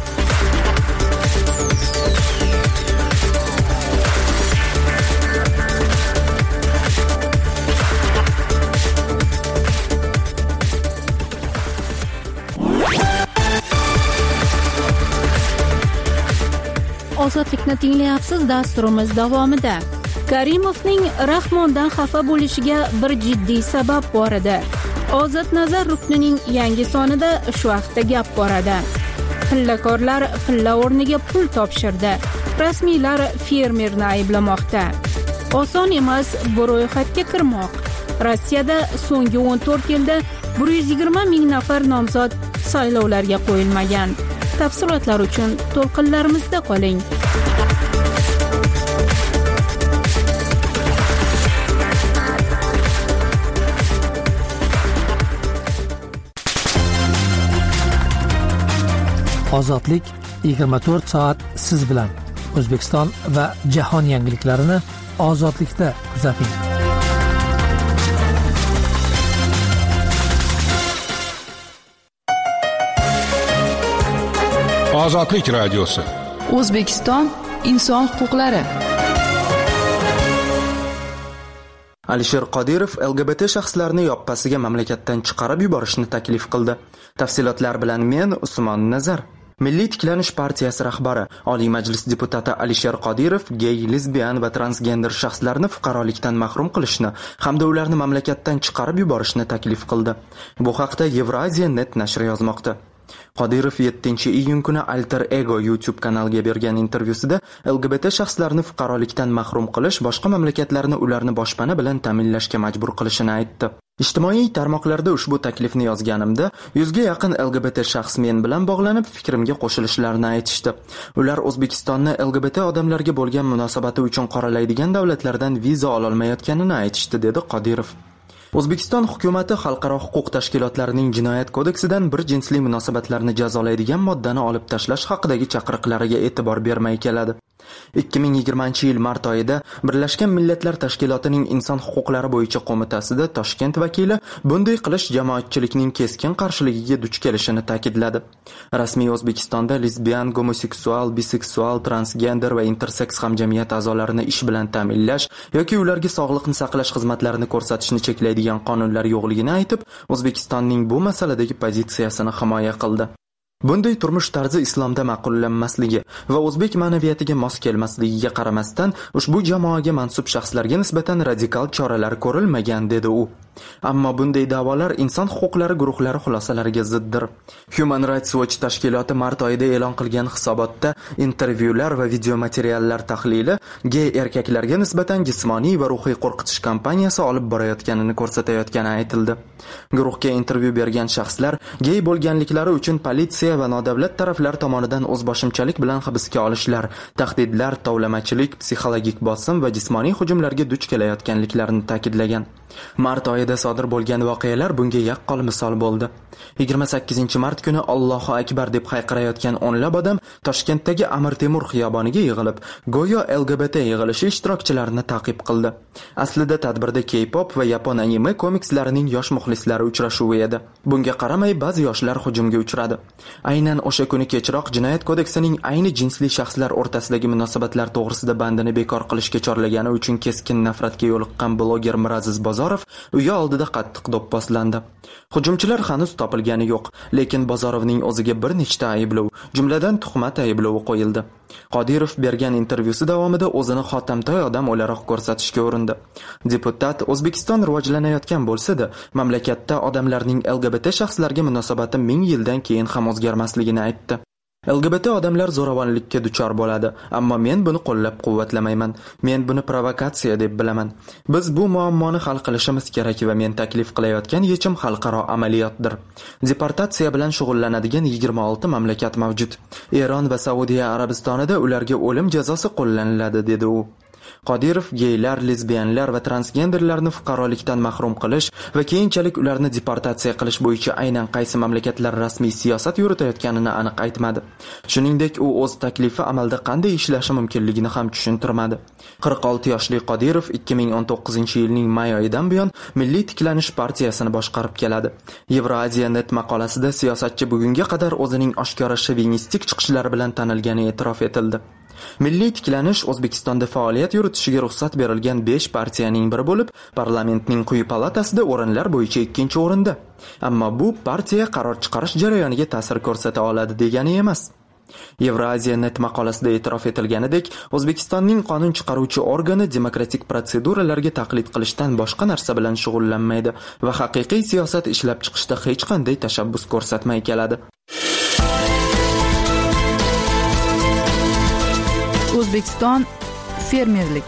Ozodlikni tinglayapsiz. Dasturimiz davomida Karimovning Rahmondan xafa bo'lishiga bir jiddiy sabab bor edi. Ozod nazar ruknining yangi sonida shu haqda gap boradi. Pillakorlar pilla o'rniga pul topshirdi. Rasmiylar fermerni ayblamoqda. Oson emas bu ro'yxatga kirmoq. Rossiyada so'nggi o'n to'rt yilda bir yuz yigirma ming nafar nomzod saylovlarga qo'yilmagan. Tafsilotlar uchun to'lqinlarimizda qoling. Ozodlik yigirma to'rt soat siz bilan. O'zbekiston va jahon yangiliklarini ozodlikda kuzating. Ozodlik radiosi. O'zbekiston inson huquqlari. Alisher Qodirov L G B T shaxslarni yoppasiga mamlakatdan chiqarib yuborishni taklif qildi. Tafsilotlar bilan men Usmon Nazar. Milliy tiklanish partiyasi rahbari, Oliy Majlis deputati Alisher Qodirov gey, lesbian va transgender shaxslarni fuqarolikdan mahrum qilishni hamda ularni mamlakatdan chiqarib yuborishni taklif qildi. Bu haqda Eurasia punkt net nashri yozmoqda. Qodirov yettinchi iyun kuni Alter Ego YouTube kanaliga bergan intervyusida L G B T shaxslarni fuqarolikdan mahrum qilish boshqa mamlakatlarni ularni boshpana bilan ta'minlashga majbur qilishini aytdi. Ijtimoiy tarmoqlarda ushbu taklifni yozganimda yuzga yaqin L G B T shaxs men bilan bog'lanib fikrimga qo'shilishlarini aytishdi. Ular O'zbekistonni L G B T odamlarga bo'lgan munosabati uchun qoralaydigan davlatlardan viza ola olmayotganini aytishdi, dedi Qodirov. O'zbekiston hukumatı xalqaro huquq tashkilotlarining jinoyat kodeksidan bir jinsli munosabatlarni jazolaydigan moddani olib tashlash haqidagi chaqiriqlariga e'tibor bermay keladi. ikki ming yigirmanchi yil mart oyida Birlashgan Millatlar Tashkilotining inson huquqlari bo'yicha qo'mitasida Toshkent vakili bunday qilish jamoatchilikning keskin qarshiligiga duch kelishini ta'kidladi. Rasmiy O'zbekistonda lesbian, gomoseksual, biseksual, transgender va interseks hamjamiyat a'zolarini ish bilan ta'minlash yoki ularga sog'liqni saqlash xizmatlarini ko'rsatishni cheklaydigan qonunlar yo'qligini aytib, O'zbekistonning bu masaladagi pozitsiyasini himoya qildi. Bunday turmush tarzi islomda ma'qullanmasligi va o'zbek ma'naviyatiga mos kelmasligiga qaramasdan ushbu jamoaga mansub shaxslarga nisbatan radikal choralar ko'rilmagan, dedi u. Ammo bunday da'volar inson huquqlari guruhlari xulosalariga ziddir. Human Rights Watch tashkiloti mart oyida e'lon qilgan hisobotda intervyular va video materiallar tahlili gey erkaklarga nisbatan jismoniy va ruhiy qo'rqitish kampaniyasi olib borayotganini ko'rsatayotgani aytildi. Guruhga intervyu bergan shaxslar gey bo'lganliklari uchun politsiya va nodavlat taraflar tomonidan o'zboshimchalik bilan hibsga olishlar, tahdidlar, tovlamachilik, psixologik bosim va jismoniy hujumlarga duch kelayotganliklarini ta'kidlagan. Mart oyida sodir bo'lgan voqealar bunga yaqqol misol bo'ldi. yigirma sakkizinchi mart kuni Allohu akbar deb hayqirayotgan o'nlab odam Toshkentdagi Amir Temur xiyoboniga yig'ilib, go'yo L G B T yig'ilishi ishtirokchilarini ta'qib qildi. Aslida tadbirda K-pop va yapon anime komikslarining yosh muxlislari uchrashuvi edi. Bunga qaramay ba'zi yoshlar hujumga uchradi. Aynan o'sha kuni kechroq Jinoyat kodeksining ayni jinsli shaxslar o'rtasidagi munosabatlar to'g'risida bandini bekor qilishga chorlagani uchun keskin nafratga yo'liqqan bloger Miraziz Bozorov uyi oldida qattiq do'pposlandi. Hujumchilar hanuz topilgani yo'q, lekin Bozorovning o'ziga bir nechta ayblov, jumladan tuhmat ayblovi qo'yildi. Qodirov bergan intervyusi davomida o'zini xotamtoy odam o'laroq ko'rsatishga urindi. Deputat O'zbekiston rivojlanayotgan bo'lsa-da, mamlakatda odamlarning L G B T shaxslarga munosabati ming yildan keyin ham o'zgarmasligini aytdi. L G B T odamlar zo'ravonlikka duchor bo'ladi, ammo men buni qo'llab-quvvatlamayman. Men buni provokatsiya deb bilaman. Biz bu muammoni hal qilishimiz kerak va men taklif qilayotgan yechim xalqaro amaliyotdir. Deportatsiya bilan shug'ullanadigan yigirma olti mamlakat mavjud. Eron va Saudiya Arabistonida ularga o'lim jazosi qo'llaniladi, dedi u. Qodirov geylar, lesbiyanlar va transgenderlarni fuqarolikdan mahrum qilish va keyinchalik ularni deportatsiya qilish bo'yicha aynan qaysi mamlakatlar rasmiy siyosat yuritayotganini aniq aytmadi. Shuningdek, u o'z taklifi amalda qanday ishlashi mumkinligini ham tushuntirmadi. qirq olti yoshli Qodirov ikki ming o'n to'qqizinchi yilning may oyidan buyon Milliy tiklanish partiyasini boshqarib keladi. Eurasia net maqolasida siyosatchi bugunga qadar o'zining oshkora shovinistik chiqishlari bilan tanilgani e'tirof etildi. Milliy tiklanish O'zbekistonda faoliyat yuritishiga ruxsat berilgan besh partiyaning biri bo'lib, parlamentning quyi palatasida o'rinlar bo'yicha ikkinchi o'rinda. Ammo bu partiya qaror chiqarish jarayoniga ta'sir ko'rsata oladi degani emas. Eurasia net maqolasida e'tirof etilganidek, O'zbekistonning qonun chiqaruvchi organi demokratik protseduralarga taqlid qilishdan boshqa narsa bilan shug'ullanmaydi va haqiqiy siyosat ishlab chiqishda hech qanday tashabbus ko'rsatmay keladi. O'zbekiston fermerlik.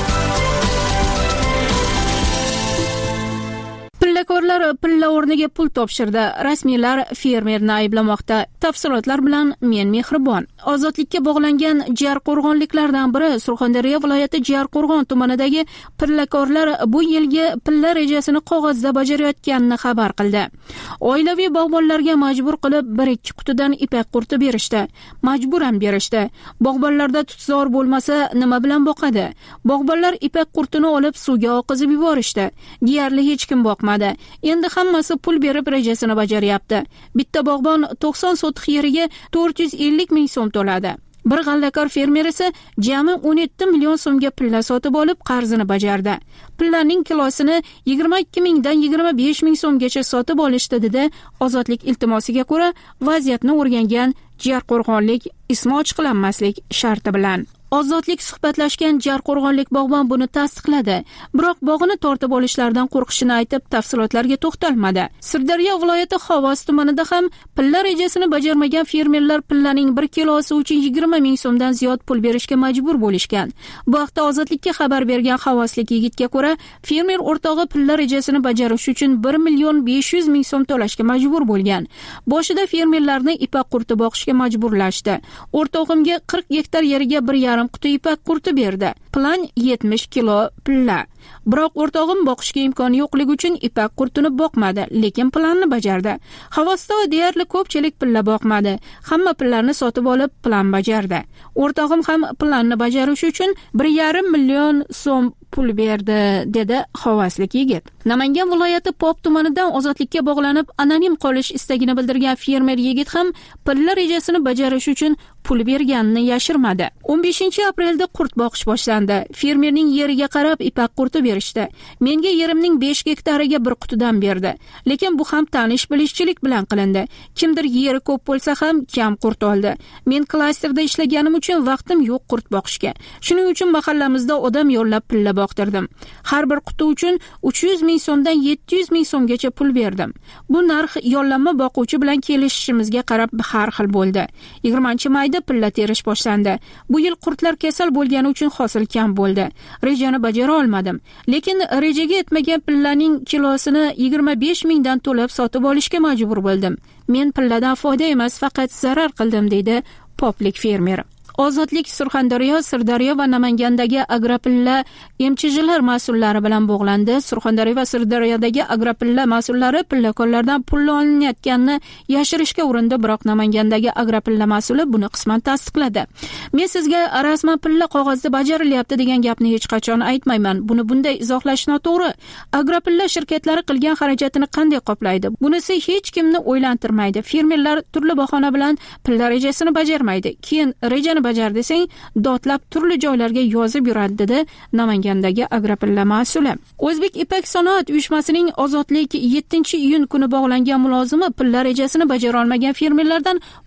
Pillakorlar pilla o'rniga pul topshirdi. Rasmiylar fermerni ayblamoqda. Tafsilotlar bilan men Mehribon. Ozodlikka bog'langan Jarqo'rg'onliklardan biri Surxondaryo viloyati Jarqo'rg'on tumanidagi pillakorlar bu yilgi pilla rejasini qog'ozda bajarayotganini xabar qildi. Oilaviy bog'bonlarga majbur qilib bir ikki qutidan ipak qurti berishdi. Majburan berishdi. Bog'bonlarda tutzor bo'lmasa nima bilan boqadi? Bog'bonlar ipak qurtini olib suvga oqizib yuborishdi. Deyarli hech kim boqmadi. Endi hammasi pul berib rejasini bajaryapti. Bitta bog'bon to'qson sotix yeriga to'rt yuz ellik ming so'm to'ladi. Bir g'allakor fermer esa jami o'n yetti million so'mga pilla sotib olib qarzini bajardi. Pillaning kilosini yigirma ikki mingdan yigirma besh ming so'mgacha sotib olishdi, dedi Ozodlik iltimosiga ko'ra vaziyatni o'rgangan Jarqo'rg'onlik ismi ochiqlanmaslik sharti bilan. Ozodlik suhbatlashgan Jarqo'rg'onlik bog'bon buni tasdiqladi. Biroq bog'ini tortib olishlaridan qo'rqishini aytib, tafsilotlarga to'xtalmadi. Sirdaryo viloyati Xovos tumanida ham pilla rejasini bajarmagan fermerlar pillaning bir kilosi uchun yigirma ming so'mdan ziyod pul berishga majbur bo'lishgan. Bu haqda Ozodlikka xabar bergan xovoslik yigitga ko'ra, fermer o'rtog'i pilla rejasini bajarish uchun bir million besh yuz ming so'm to'lashga majbur bo'lgan. Boshida fermerlarni ipak qurti boqishga majburlashdi. O'rtog'imga qirq gektar yeriga bir yarim quti ipak qurti berdi. Plan yetmish kilo pilla. Biroq o'rtog'im boqishga imkoni yo'qligi uchun ipak qurtini boqmadi, lekin planni bajardi. Xavosda deyarli ko'pchilik pilla boqmadi. Hamma pillarni sotib olib plan bajardi. O'rtog'im ham planni bajarish uchun bir yarim million so'm pul berdi, dedi xovoslik yigit. Namangan viloyati Pop tumanidan ozodlikka bog'lanib anonim qolish istagini bildirgan fermer yigit ham pilla rejasini bajarish uchun pul berganini yashirmadi. o'n beshinchi aprelda qurt boqish boshlandi. Fermerning yeriga qarab ipak qurti berishdi. Menga yerimning besh gektariga bir qutidan berdi. Lekin bu ham tanish bilishchilik bilan qilindi. Kimdir yeri ko'p bo'lsa ham kam qurt oldi. Men klasterda ishlaganim uchun vaqtim yo'q qurt boqishga. Shuning uchun mahallamizda odam yollab pilla boqtirdim. Har bir quti uchun uch yuz ming so'mdan yetti yuz ming so'mgacha pul berdim. Bu narx yollanma boquvchi bilan kelishishimizga qarab har xil bo'ldi. yigirmanchi mayda pilla terish boshlandi. Bu yil qurtlar kasal bo'lgani uchun hosil kam bo'ldi. Rejani bajara olmadim. Lekin rejaga yetmagan pillaning kilosini yigirma besh mingdan to'lab sotib olishga majbur bo'ldim. Men pilladan foyda emas, faqat zarar qildim, deydi poplik fermer. Ozodlik Surxondaryo, Sirdaryo va Namangandagi agrapilla emchijilar mas'ullari bilan bog'landi. Surxondaryo va Sirdaryodagi agrapilla mas'ullari pillakorlardan pul olinayotganini yashirishga urindi, biroq Namangandagi agrapilla mas'uli buni qisman tasdiqladi. Men sizga rasman pilla qog'ozda bajarilyapti degan gapni hech qachon aytmayman. Buni bunday izohlash noto'g'ri. Agrapilla shirkatlari qilgan xarajatini qanday qoplaydi? Bunisi hech kimni o'ylantirmaydi. Fermerlar turli bahona bilan pilla rejasini bajarmaydi. Keyin rejani bajar desang, dotlab turli joylarga yozib yuradi, dedi Namangandagi agrapilla mas'uli. O'zbek Ipak sanoat uyushmasining Ozodlik yettinchi iyun kuni bog'langan mulozimi pilla rejasini bajara olmagan fermerlardan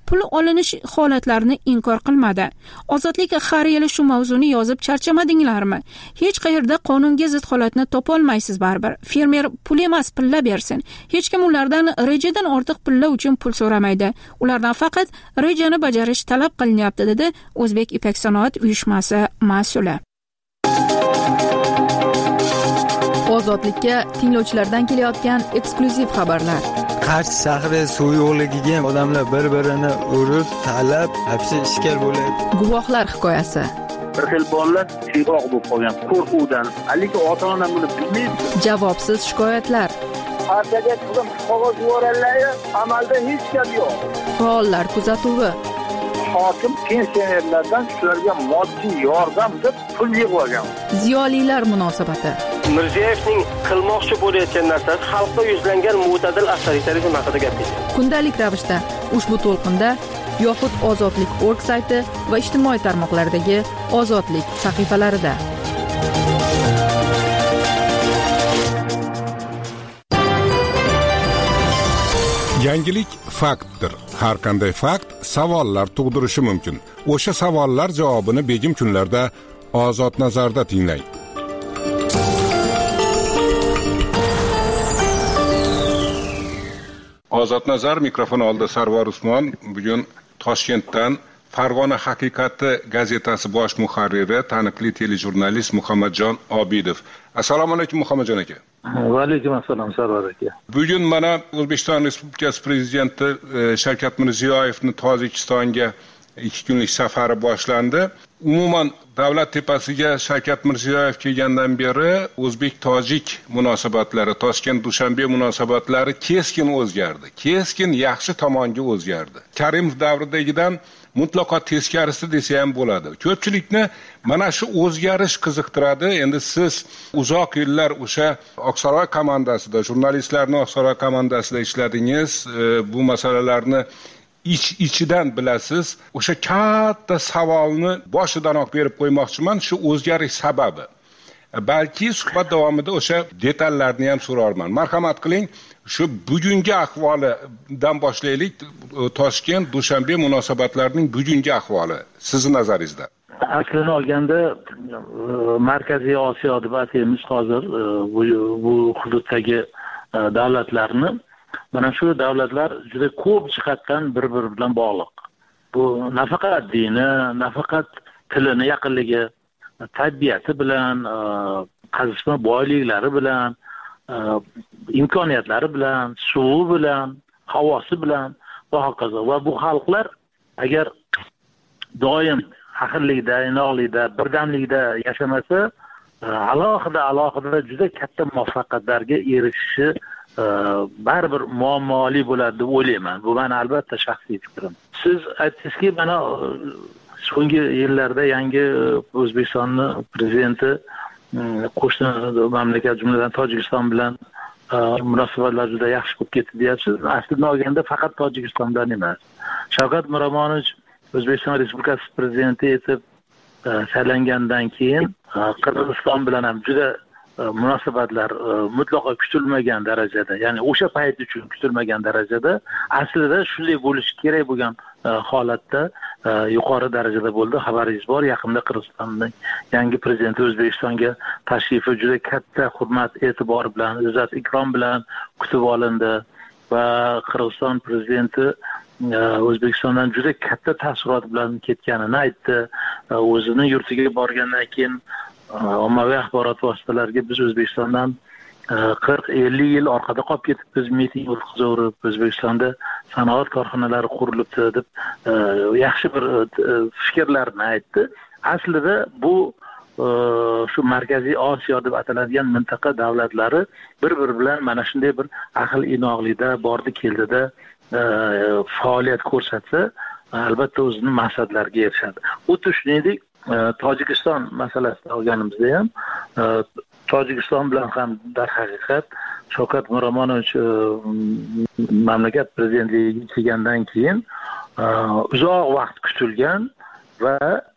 pul olinish holatlarini inkor qilmadi. Ozodlik har yili shu mavzuni yozib charchamadinglarmi? Hech qayerda qonunga zid holatni topa olmaysiz baribir. Fermer pul emas, pilla bersin. Hech kim ulardan rejadan ortiq pilla uchun pul so'ramaydi. Ulardan faqat rejani bajarish talab qilinyapti, dedi O'zbek Ipak sanoat uyushmasi mas'uli. Ozodlikka tinglovchilardan kelayotgan eksklyuziv xabarlar. Qarshi shahri suv yo'qligiga odamlar bir-birini urib, talab, hapsi ishkal bo'ladi. Guvohlar hikoyasi. Bir xil bolalar chiroq bo'lib qolgan qo'rquvdan, lekin ota-ona buni bilmaydi. Javobsiz shikoyatlar. Partiyaga qizim qog'oz yuborganlar, amalda hech gap yo'q. Faollar kuzatuvi. Hokim pensionerlardan shularga moddiy yordam deb pul yig'ib olgan. Ziyolilar munosabati. Mirziyoyevning qilmoqchi bo'layotgan narsasi xalqqa yuzlangan mo'tadil avtoritarizm haqida gapirdi. Kundalik ravishda ushbu to'lqinda yoxud Ozodlik nokta org sayti va ijtimoiy tarmoqlardagi Ozodlik sahifalarida. Yangilik faktdir. Har qanday fakt savollar tug'dirishi mumkin. O'sha savollar javobini begim kunlarda Ozod nazarda tinglang. Ozod nazar mikrofon oldida Sarvar Usmon. Bugun Toshkentdan Farg'ona haqiqati gazetasi bosh muharriri, taniqli telejurnalist Muhammadjon Obidov. Assalomu alaykum Muhammadjon aka. Va alaykum assalom Sarvar aka. Bugun mana O'zbekiston Respublikasi prezidenti Shavkat Mirziyoyevning Tojikistonga ikki kunlik safari boshlandi. Umuman davlat tepasiga Shavkat Mirziyoyev kelgandan beri o'zbek-tojik munosabatlari, Toshkent-Dushanbe munosabatlari keskin o'zgardi. Keskin yaxshi tomonga o'zgardi. Karimov davridagidan mutlaqo teskarisi desa ham bo'ladi. Ko'pchilikni mana shu o'zgarish qiziqtiradi. Endi siz uzoq yillar o'sha Oqsaroy komandasida, jurnalistlarning Oqsaroy komandasida ishladingiz, bu masalalarni ich ichidan bilasiz. O'sha katta savolni boshidanoq berib qo'ymoqchiman, shu o'zgarish sababi. Balki suhbat davomida o'sha detallarni ham so'rarman. Marhamat qiling, shu bugungi ahvolidan boshlaylik. Toshkent Dushanbe munosabatlarining bugungi ahvoli sizning nazaringizda. Aslini olganda Markaziy Osiyo deb ataymiz hozir bu, bu hududdagi davlatlarni. Mana shu davlatlar juda ko'p jihatdan bir-biri bilan bog'liq. Bu nafaqat dini, nafaqat tilini yaqinligi, tabiati bilan, qazishma boyliklari bilan, imkoniyatlari bilan, suvi bilan, havosi bilan va hokazo. Va bu xalqlar agar doim haqirlikda, inoqlikda, birdamlikda yashamasa, alohida alohida juda katta muvaffaqiyatlarga erishishi baribir muammoli bo'ladi deb o'ylayman. Bu meni albatta shaxsiy fikrim. Siz aytdingizki, mana so'nggi yillarda yangi O'zbekistonning prezidenti qo'shni mamlakat, jumladan Tojikiston bilan munosabatlar juda yaxshi bo'lib ketdi deyapsiz. Aslida olganda faqat Tojikistondan emas. Shavkat Miromonovich O'zbekiston Respublikasi prezidenti etib saylangandan keyin Qirg'iziston bilan ham juda munosabatlar mutlaqo kutilmagan darajada, ya'ni o'sha payt uchun kutilmagan darajada aslida shunday bo'lishi kerak bo'lgan holatda yuqori darajada bo'ldi. Xabaringiz bor, yaqinda Qirg'izistonning yangi prezidenti O'zbekistonga tashrifi juda katta hurmat, e'tibor bilan, izzat ikrom bilan kutib olindi va Qirg'iziston prezidenti O'zbekistondan juda katta taassurot bilan ketganini aytdi. O'zining yurtiga borgandan keyin ommaviy axborot vositalariga biz O'zbekistondan qirq ellik yil orqada qolib ketibmiz, miting o'tkazaverib, O'zbekistonda sanoat korxonalari qurilibdi deb yaxshi bir fikrlarni aytdi. Aslida bu shu Markaziy Osiyo deb ataladigan mintaqa davlatlari bir-biri bilan mana shunday bir aql inoqlikda, bordi keldida faoliyat ko'rsatsa, albatta o'zining maqsadlariga erishadi. Xuddi shuningdek Tojikiston masalasida olganimizda ham Tojikiston bilan ham darhaqiqat Shavkat Miromonovich mamlakat prezidentligiga kelgandan keyin uzoq vaqt kutilgan va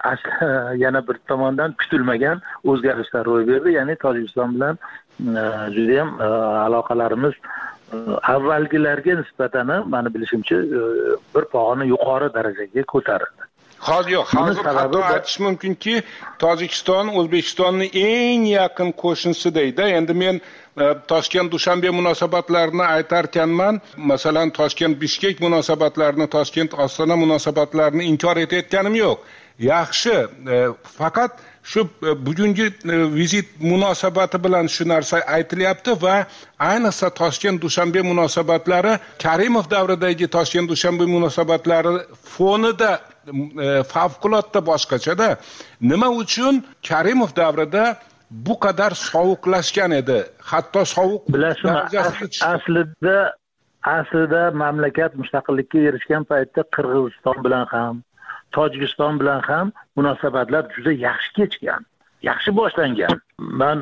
yana bir tomondan kutilmagan o'zgarishlar ro'y berdi. Ya'ni Tojikiston bilan juda ham aloqalarimiz avvalgilarga nisbatan mani bilishimcha bir pog'ona yuqori darajaga ko'tarildi. Hozir yo'q, hozir hatto aytish mumkinki, Tojikiston O'zbekistonning eng yaqin qo'shnisidaydi. Endi men Toshkent Dushanbe munosabatlarini aytarkanman, masalan Toshkent Bishkek munosabatlarini, Toshkent Ostona munosabatlarini inkor etayotganim yo'q. Yaxshi, faqat shu bugungi vizit munosabati bilan shu narsa aytilyapti va ayniqsa Toshkent Dushanbe munosabatlari Karimov davridagi Toshkent Dushanbe munosabatlari fonida favqulodda boshqachada. Nima uchun Karimov davrida bu qadar sovuqlashgan edi? Hatto sovuq darajasiga aslida aslida mamlakat mustaqillikka erishgan paytda Qirg'iziston bilan ham, Tojikiston bilan ham munosabatlar juda yaxshi kechgan, yaxshi boshlangan. Men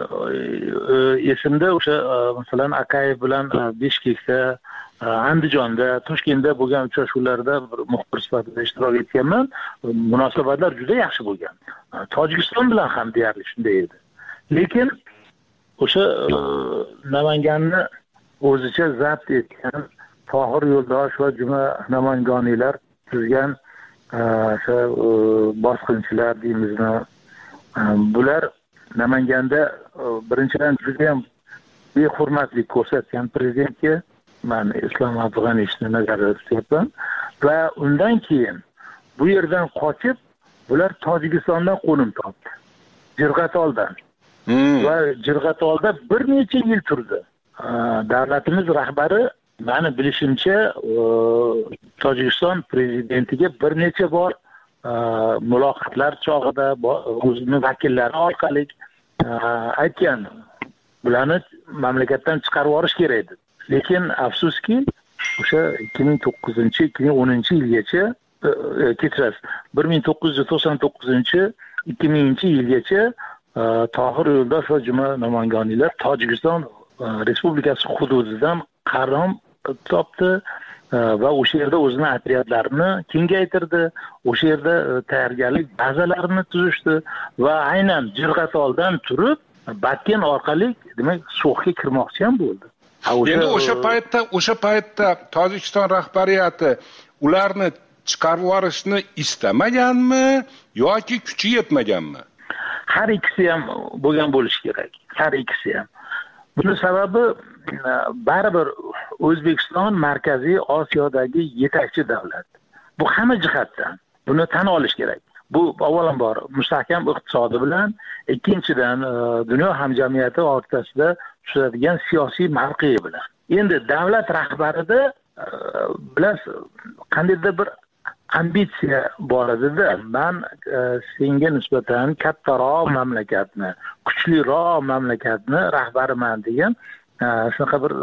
esimda o'sha masalan Akayev bilan Bishkekda, Andijonda, Toshkentda bo'lgan uchrashuvlarda bir muxbir sifatida ishtirok etganman. Munosabatlar juda yaxshi bo'lgan. Tojikiston bilan ham deyarli shunday edi. Lekin o'sha Namanganni o'zicha zabt etgan Tohir Yo'ldosh va Juma Namangoniylar tuzgan o'sha bosqinchilar deymizmi, bular Namanganda birinchidan juda ham behurmatlik ko'rsatgan prezidentga men Islom Abdug'aniyevni nazarda tutyapman va undan keyin bu yerdan qochib bular Tojikistondan qo'nim topdi. Jirg'atoldan. Va Jirg'atolda bir necha yil turdi. Davlatimiz rahbari meni bilishimcha Tojikiston prezidentiga bir necha bor muloqotlar chog'ida o'zining vakillari orqali aytgan, bularni mamlakatdan chiqarib yuborish kerak edi. Lekin afsuski o'sha ikki ming to'qqizinchi ikki ming o'ninchi yilgacha kechirasiz bir ming to'qqiz yuz to'qson to'qqizinchi ikki minginchi yilgacha Tohir Yo'ldosh va Juma Namangoniylar Tojikiston Respublikasi hududidan qarom topdi va o'sha yerda o'zini otryadlarini kengaytirdi, o'sha yerda tayyorgarlik bazalarini tuzishdi va aynan Jirg'atoldan turib Batken orqali, demak, So'xga kirmoqchi ham bo'ldi. Endi o'sha paytda, o'sha paytda Tojikiston rahbariyati ularni chiqarib yuborishni istamaganmi yoki kuchi yetmaganmi? Har ikkisi ham bo'lgan bo'lishi kerak. Har ikkisi ham. Buning sababi baribir O'zbekiston Markaziy Osiyodagi yetakchi davlat. Bu hamma jihatdan. Buni tan olish kerak. Bu avvalambor mustahkam iqtisodi bilan, ikkinchidan dunyo hamjamiyati o'rtasida tutadigan siyosiy mavqei bilan. Endi davlat rahbarida bilasiz, qandaydir bir ambitsiya bor edi-da. Men senga nisbatan kattaroq mamlakatni, kuchliroq mamlakatni rahbariman degan shunaqa bir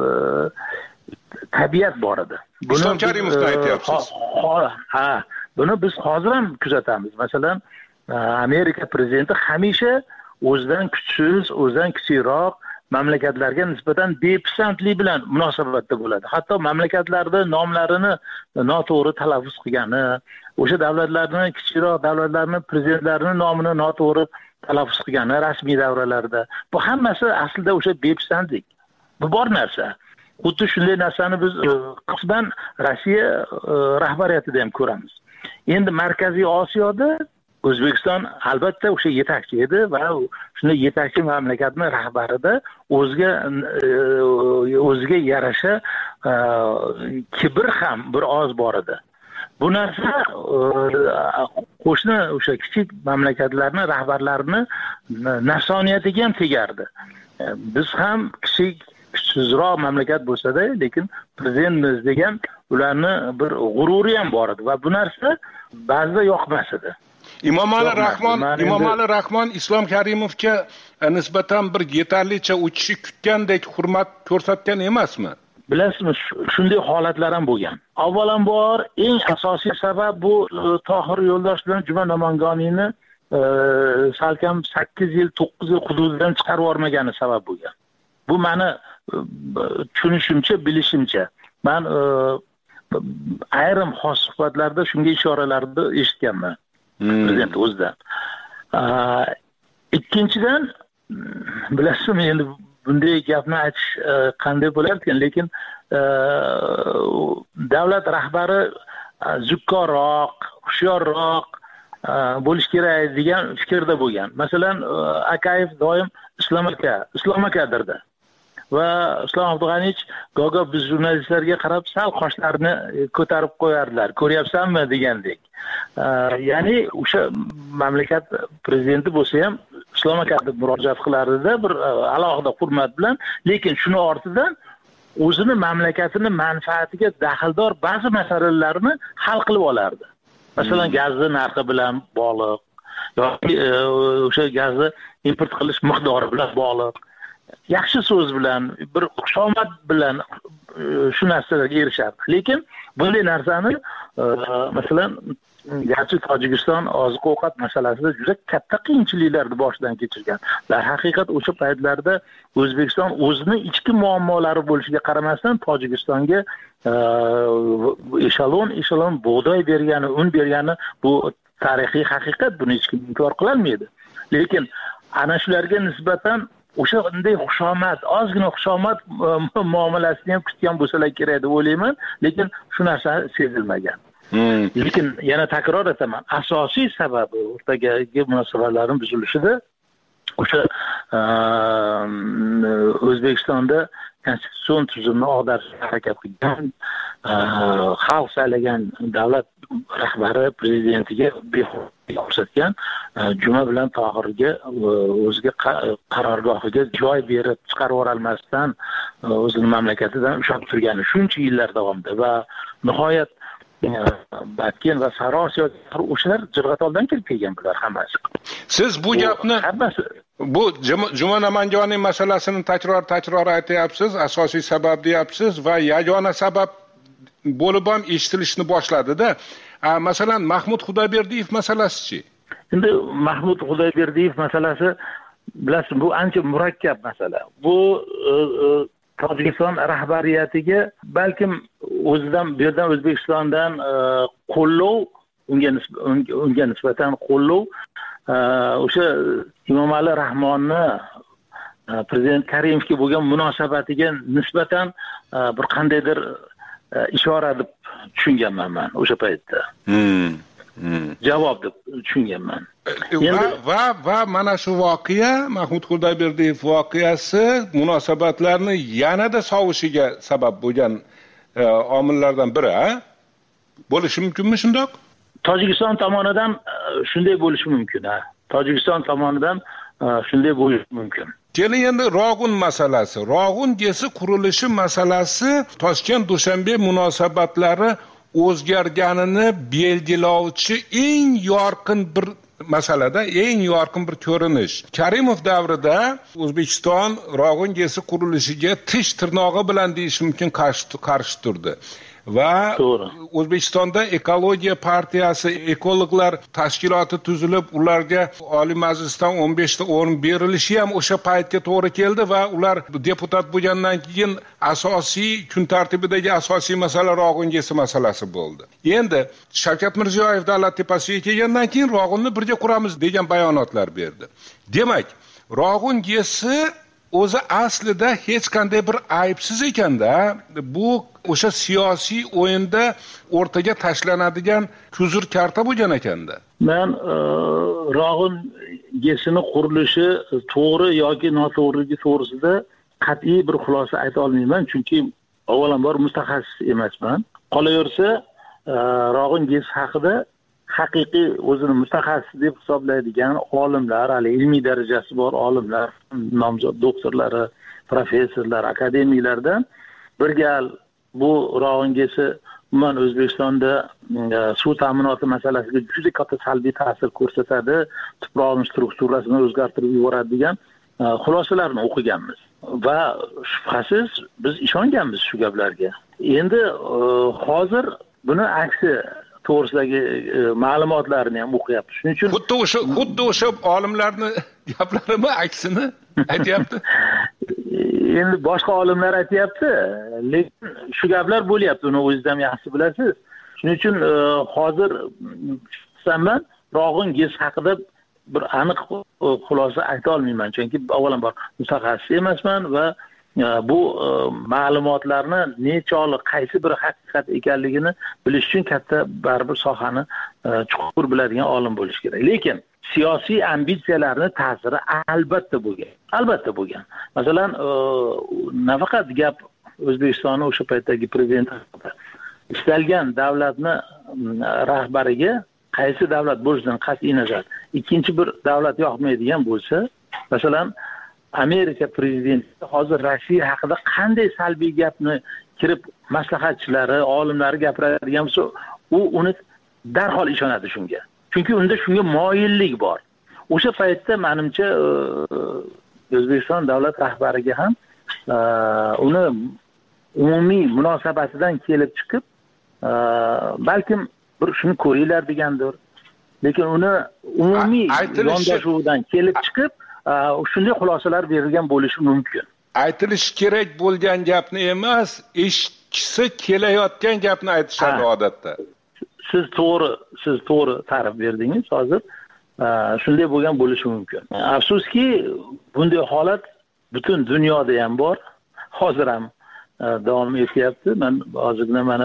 tabiat bor edi. Islom Karimovni aytyapsiz. Ha, buni biz hozir ham kuzatamiz. Masalan, Amerika prezidenti hamisha o'zidan kuchsiz, o'zidan kichikroq mamlakatlarga nisbatan bepisandlik bilan munosabatda bo'ladi. Hatto mamlakatlarda nomlarini noto'g'ri talaffuz qilgani, o'sha davlatlarning kichikroq davlatlarning prezidentlarining nomini noto'g'ri talaffuz qilgani rasmiy davralarda. Bu hammasi aslida o'sha bepisandlik. Bu bor narsa. Xuddi shunday narsani biz qisman Rossiya rahbariyatida ham ko'ramiz. Endi Markaziy Osiyoda O'zbekiston albatta o'sha yetakchi edi va shunday yetakchi mamlakatning rahbarida o'ziga o'ziga yarasha kibr ham bir oz bor edi. Bu narsa qo'shni o'sha kichik mamlakatlarning rahbarlarini nafsoniyatiga ham tegardi. Biz ham kichik kuchsizroq mamlakat bo'lsa-da, lekin prezidentimiz degan ularni bir g'ururi ham bor edi va bu narsa ba'zida yoqmas edi. Imomali Rahmon, Imomali Rahmon Islom Karimovga nisbatan bir yetarlicha u kishi kutgandek hurmat ko'rsatgan emasmi? Bilasizmi, shunday holatlar ham bo'lgan. Avvalambor eng asosiy sabab bu Tohir Yo'ldosh bilan Juma Namangoniyni salkam sakkiz yil, to'qqiz yil hududidan chiqarib yubormagani sabab bo'lgan. Bu meni tushunishimcha, bilishimcha. Men ayrim xos suhbatlarda shunga ishoralarni eshitganman. Prezident o'zidan. Ikkinchidan, bilasizmi, endi bunday gapni aytish qanday bo'lar ekan, lekin davlat rahbari zukkorroq, hushyorroq bo'lish kerak degan fikrda bo'lgan. Masalan, Akayev doim Islom aka, Islom akadirdi. Va Islom Abdug'anich go'go biz jurnalistlarga qarab sal qoshlarini ko'tarib qo'yardilar. Ko'ryapsanmi degandek. Ya'ni o'sha mamlakat prezidenti bo'lsa ham Islom aka deb murojaat qilardi-da, bir alohida hurmat bilan, lekin shuni ortidan o'zini mamlakatini manfaatiga daxldor ba'zi masalalarni hal qilib olardi. Masalan, gazni narxi bilan bog'liq yoki o'sha gazni import qilish miqdori bilan bog'liq. Yaxshi so'z bilan, bir xushomad bilan shu narsalarga erishardi. Lekin bunday narsani masalan, garchi Tojikiston oziq-ovqat masalasida juda katta qiyinchiliklarni boshidan kechirgan. Dar haqiqat o'sha paytlarda O'zbekiston o'zini ichki muammolari bo'lishiga qaramasdan Tojikistonga eshalon eshalon bug'doy bergani, un bergani bu tarixiy haqiqat, buni hech kim inkor qila olmaydi. Lekin ana shularga nisbatan o'sha unday xushomad, ozgina xushomad muomalasini ham kutgan bo'lsalar kerak deb o'ylayman, lekin shu narsa sezilmagan. Hmm. Lekin yana takror etaman, asosiy sababi o'rtadagi munosabatlarning buzilishida o'sha O'zbekistonda konstitutsion tuzumni og'darishga harakat qilgan, xalq saylagan davlat rahbari prezidentiga behurmatlik ko'rsatgan, juma bilan Tohirga o'ziga qarorgohiga joy berib chiqarib yuborolmasdan o'zining mamlakatidan ushlab turgani shuncha yillar davomida va nihoyat Batken va Sariosiyo o'shalar Jirg'atoldan kelib kelgan bular hammasi. Siz bu gapni hammasi bu Juma Namanjoniy masalasini takror-takror aytyapsiz, asosiy sabab deyapsiz va yagona sabab bo'lib ham eshitilishni boshladi-da. Masalan, Mahmud Xudoyberdiyev masalasi-chi? Endi Mahmud Xudoyberdiyev masalasi bilasiz, bu ancha murakkab masala. Bu Tojikiston rahbariyatiga balkim o'zidan bu yerdan O'zbekistondan qo'llov, unga unga nisbatan qo'llov, o'sha Emomali Rahmonni prezident Karimovga bo'lgan munosabatiga nisbatan bir qandaydir ishora deb tushunganman men o'sha paytda. Hmm. Javob deb tushunganman. Va va va mana shu voqea, Mahmud Xudoyberdiyev voqeasi munosabatlarni yanada sovishiga sabab bo'lgan omillardan biri, ha? Bo'lishi mumkinmi shundoq? Tojikiston tomonidan shunday bo'lishi mumkin, ha. Tojikiston tomonidan shunday bo'lishi mumkin. Keling endi Rog'un masalasi. Rog'un gesi qurilishi masalasi Toshkent-Dushanbe munosabatlari o'zgarganini belgilovchi eng yorqin bir masalada, eng yorqin bir ko'rinish. Karimov davrida O'zbekiston Rog'un gesi qurilishiga tish tirnog'i bilan deyish mumkin qarshi turdi. Va O'zbekistonda Ekologiya partiyasi, ekologlar tashkiloti tuzilib, ularga Oliy Majlisdan o'n besh ta o'rin berilishi ham o'sha paytga to'g'ri keldi va ular deputat bo'lgandan keyin asosiy kun tartibidagi asosiy masala Rog'un gesi masalasi bo'ldi. Endi Shavkat Mirziyoyev davlat tepasiga kelgandan keyin Rog'unni birga quramiz degan bayonotlar berdi. Demak, Rog'un gesi o'zi aslida hech qanday bir aybsiz ekanda, bu o'sha siyosiy o'yinda o'rtaga tashlanadigan kuzur karta bo'lgan ekanda. Men Rog'un gesini qurilishi to'g'ri yoki noto'g'riligi to'g'risida qat'iy bir xulosa ayta olmayman, chunki avvalambor mutaxassis emasman. Qolaversa, Rog'un gesi haqida haqiqiy o'zini mutaxassis deb hisoblaydigan olimlar, hali ilmiy darajasi bor olimlar, nomzod doktorlari, professorlar, akademiklardan bir gal bu Rog'un gesi umuman O'zbekistonda suv ta'minoti masalasiga juda katta salbiy ta'sir ko'rsatadi, tuproqning strukturasini o'zgartirib yuboradi degan xulosalarni o'qiganmiz va shubhasiz biz ishonganmiz shu gaplarga. Endi hozir buni aksi to'g'risidagi ma'lumotlarni ham o'qiyapti. Shuning uchun xuddi o'sha xuddi o'sha olimlarning gaplarimi aksini aytayapti. Endi boshqa olimlar aytayapti, lekin shu gaplar bo'lyapti, uni o'zingiz ham yaxshi bilasiz. Shuning uchun hozir sanman Rog'un gesi haqida bir aniq xulosa ayta olmayman, chunki avvalambor mutaxassis emasman va bu ma'lumotlarni nechog'lik qaysi bir haqiqat ekanligini bilish uchun katta baribir sohani chuqur biladigan olim bo'lish kerak. Lekin siyosiy ambitsiyalarning ta'siri albatta bo'lgan. Albatta bo'lgan. Masalan, nafaqat gap O'zbekistonning o'sha paytdagi prezidenti istalgan davlatni rahbariga qaysi davlat bo'lishidan qat'iy nazar ikkinchi bir davlat yoqmaydigan bo'lsa, masalan, Amerika prezidenti hozir Rossiya haqida qanday salbiy gapni kirib maslahatchilari, olimlari gapiradigan bo'lsa, u uni darhol ishonadi shunga. Chunki unda shunga moyillik bor. O'sha paytda menimcha O'zbekiston davlat rahbariga ham uni umumiy munosabatidan kelib chiqib, balkim bir shuni ko'ringlar degandir. Lekin uni umumiy yondashuvidan kelib chiqib, shunday xulosalar berilgan bo'lishi mumkin. Aytilishi kerak bo'lgan gapni emas, eshitchisi kelayotgan gapni aytishadi odatda. Siz to'g'ri, siz to'g'ri ta'rif berdingiz hozir. Shunday bo'lgan bo'lishi mumkin. Afsuski, bunday holat butun dunyoda ham bor. Hozir ham davom etyapti. Men hozirgina mana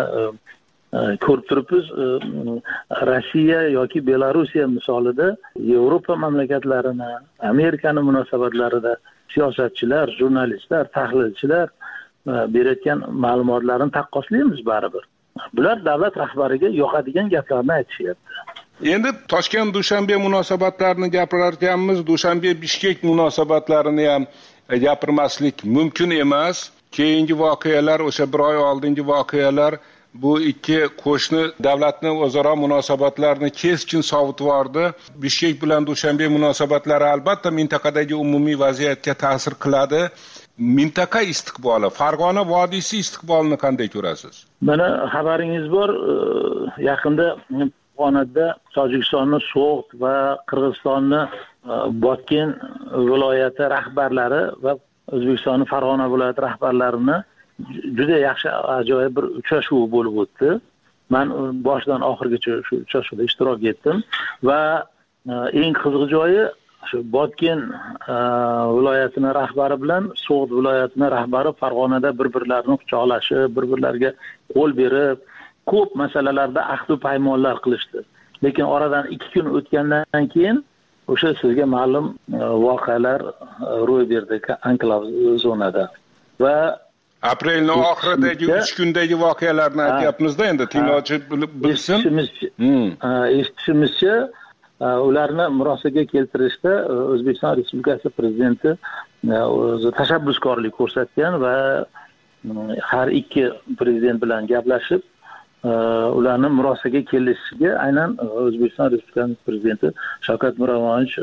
ko'rib turibmiz, Rossiya yoki Belorussiya misolida Yevropa mamlakatlarini, Amerikaning munosabatlarida siyosatchilar, jurnalistlar, tahlilchilar berayotgan ma'lumotlarni taqqoslaymiz baribir. Bular davlat rahbariga yoqadigan gaplarni aytishyapti. Endi Toshkent Dushanbe munosabatlarini gapirar ekanmiz, Dushanbe Bishkek munosabatlarini ham gapirmaslik mumkin emas. Keyingi voqealar, o'sha bir oy oldingi voqealar bu ikki qo'shni davlatni o'zaro munosabatlarini keskin sovutib yubordi. Bishkek bilan Dushanbe munosabatlari albatta mintaqadagi umumiy vaziyatga ta'sir qiladi. Mintaqa istiqboli, Farg'ona vodiysi istiqbolini qanday ko'rasiz? Mana xabaringiz bor, yaqinda Farg'onada Tojikistonning So'g'd va Qirg'izistonning Botken viloyati rahbarlari va O'zbekistonning Farg'ona viloyati rahbarlarini juda yaxshi ajoyib bir uchrashuv bo'lib o'tdi. Men boshdan oxirigacha shu uchrashuvda ishtirok etdim va eng qiziq joyi shu Botken viloyatining rahbari bilan So'g'd viloyatining rahbari Farg'onada bir-birlarini quchoqlashib, bir-birlariga qo'l berib, ko'p masalalarda ahd-u paymonlar qilishdi. Lekin oradan ikki kun o'tgandan keyin o'sha sizga ma'lum voqealar ro'y berdi anklav zonada. Va aprelning oxiridagi uch kundagi voqealarni aytyapmizda, endi tinglovchi bilsin. Eshitishimizcha, ularni murosaga keltirishda O'zbekiston Respublikasi prezidenti o'zi tashabbuskorlik ko'rsatgan va har ikki prezident bilan gaplashib, ularni murosaga kelishiga aynan O'zbekiston Respublikasi prezidenti Shavkat Miromonovich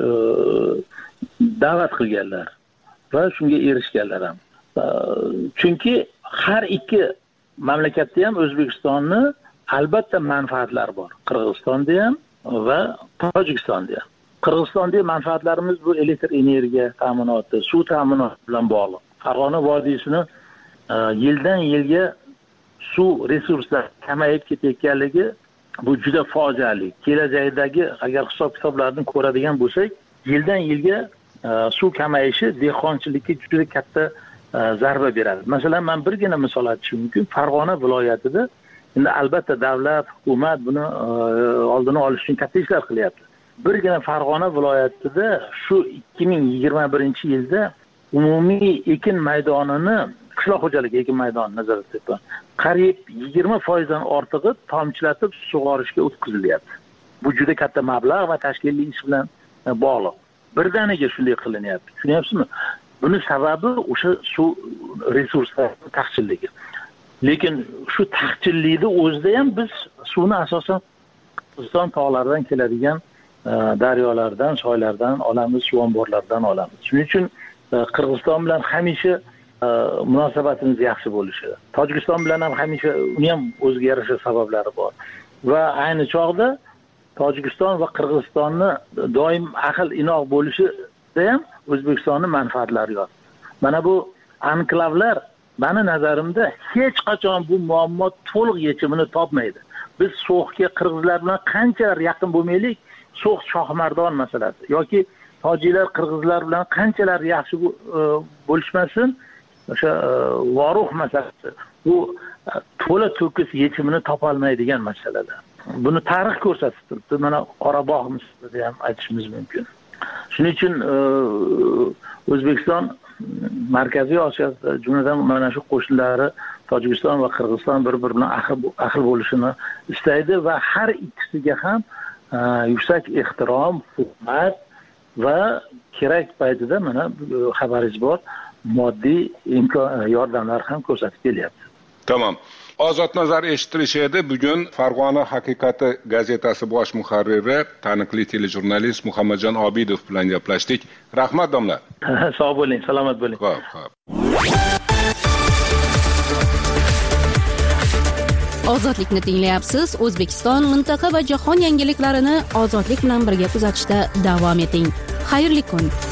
da'vat qilganlar va shunga erishganlar ham. Chunki har ikki mamlakatda ham O'zbekistonni albatta manfaatlari bor. Qirg'izistonda ham va Tojikistonda ham. Qirg'izistonda manfaatlarimiz bu elektr energiya ta'minoti, suv ta'minoti bilan bog'liq. Farg'ona vodiysining yildan yilga suv resurslari kamayib ketayotganligi bu juda fojiali. Kelajakdagi agar hisob-kitoblarni ko'radigan bo'lsak, yildan yilga suv kamayishi dehqonchilikka juda katta zarba beradi. Masalan, men birgina misol aytishim mumkin. Farg'ona viloyatida endi albatta davlat, hukumat buni oldini olish uchun katta ishlar qilyapti. Birgina Farg'ona viloyatida shu ikki ming yigirma birinchi yilda umumiy ekin maydonini, qishloq xo'jaligi ekin maydonini nazorat etib, qariyb yigirma foiz dan ortig'i tomchilatib sug'orishga o'tkazilyapti. Bu juda katta mablag' va tashkiliy ish bilan bog'liq. Birdaniga shunday qilinyapti. Tushunyapsizmi? Buni sababi o'sha suv resurslari taqchilligi. Lekin shu taqchillikni o'zida ham biz suvni asosan Qirg'iziston tog'laridan keladigan daryolardan, soylardan olamiz, suv omborlaridan olamiz. Shuning uchun Qirg'iziston bilan hamisha munosabatimiz yaxshi bo'lishi. Tojikiston bilan ham hamisha uni ham o'ziga yarasha sabablari bor. Va ayni chog'da Tojikiston va Qirg'izistonni doim aql inoq bo'lishida ham O'zbekistonning manfaatlari yo'q. Mana bu anklavlar meni nazarimda hech qachon bu muammo to'liq yechimini topmaydi. Biz So'g'dga qirg'izlar bilan qancha yaqin bo'lmaylik, sho'x shohmardon masalasi yoki tojiklar qirg'izlar bilan qanchalar yaxshi bo'lishmasin, o'sha Voruh masalasi bu to'la to'kis yechimini topolmaydigan masalalar. Buni tarix ko'rsatib turibdi. Mana Qorabog' misolida ham aytishimiz mumkin. Shuning uchun O'zbekiston Markaziy Osiyoda, jumladan mana shu qo'shnilari Tojikiston va Qirg'iziston bir-biri bilan ahil bo'lishini istaydi va har ikkisiga ham yuksak ehtirom, hurmat va kerak paytida mana xabaringiz bor, moddiy imkon yordamlar ham ko'rsatib kelyapti. Tamam. Ozod nazar eshittirishadi. Bugun Farg'ona haqiqati gazetasi bosh muharriri, taniqli telejurnalist Muhammadjon Obidov bilan gaplashdik. Rahmat domla. Sog' bo'ling, salomat bo'ling. Xo'p, xo'p. Ozodlikni tinglayapsiz. O'zbekiston, mintaqa va jahon yangiliklarini ozodlik bilan birga kuzatishda davom eting. Xayrli kun.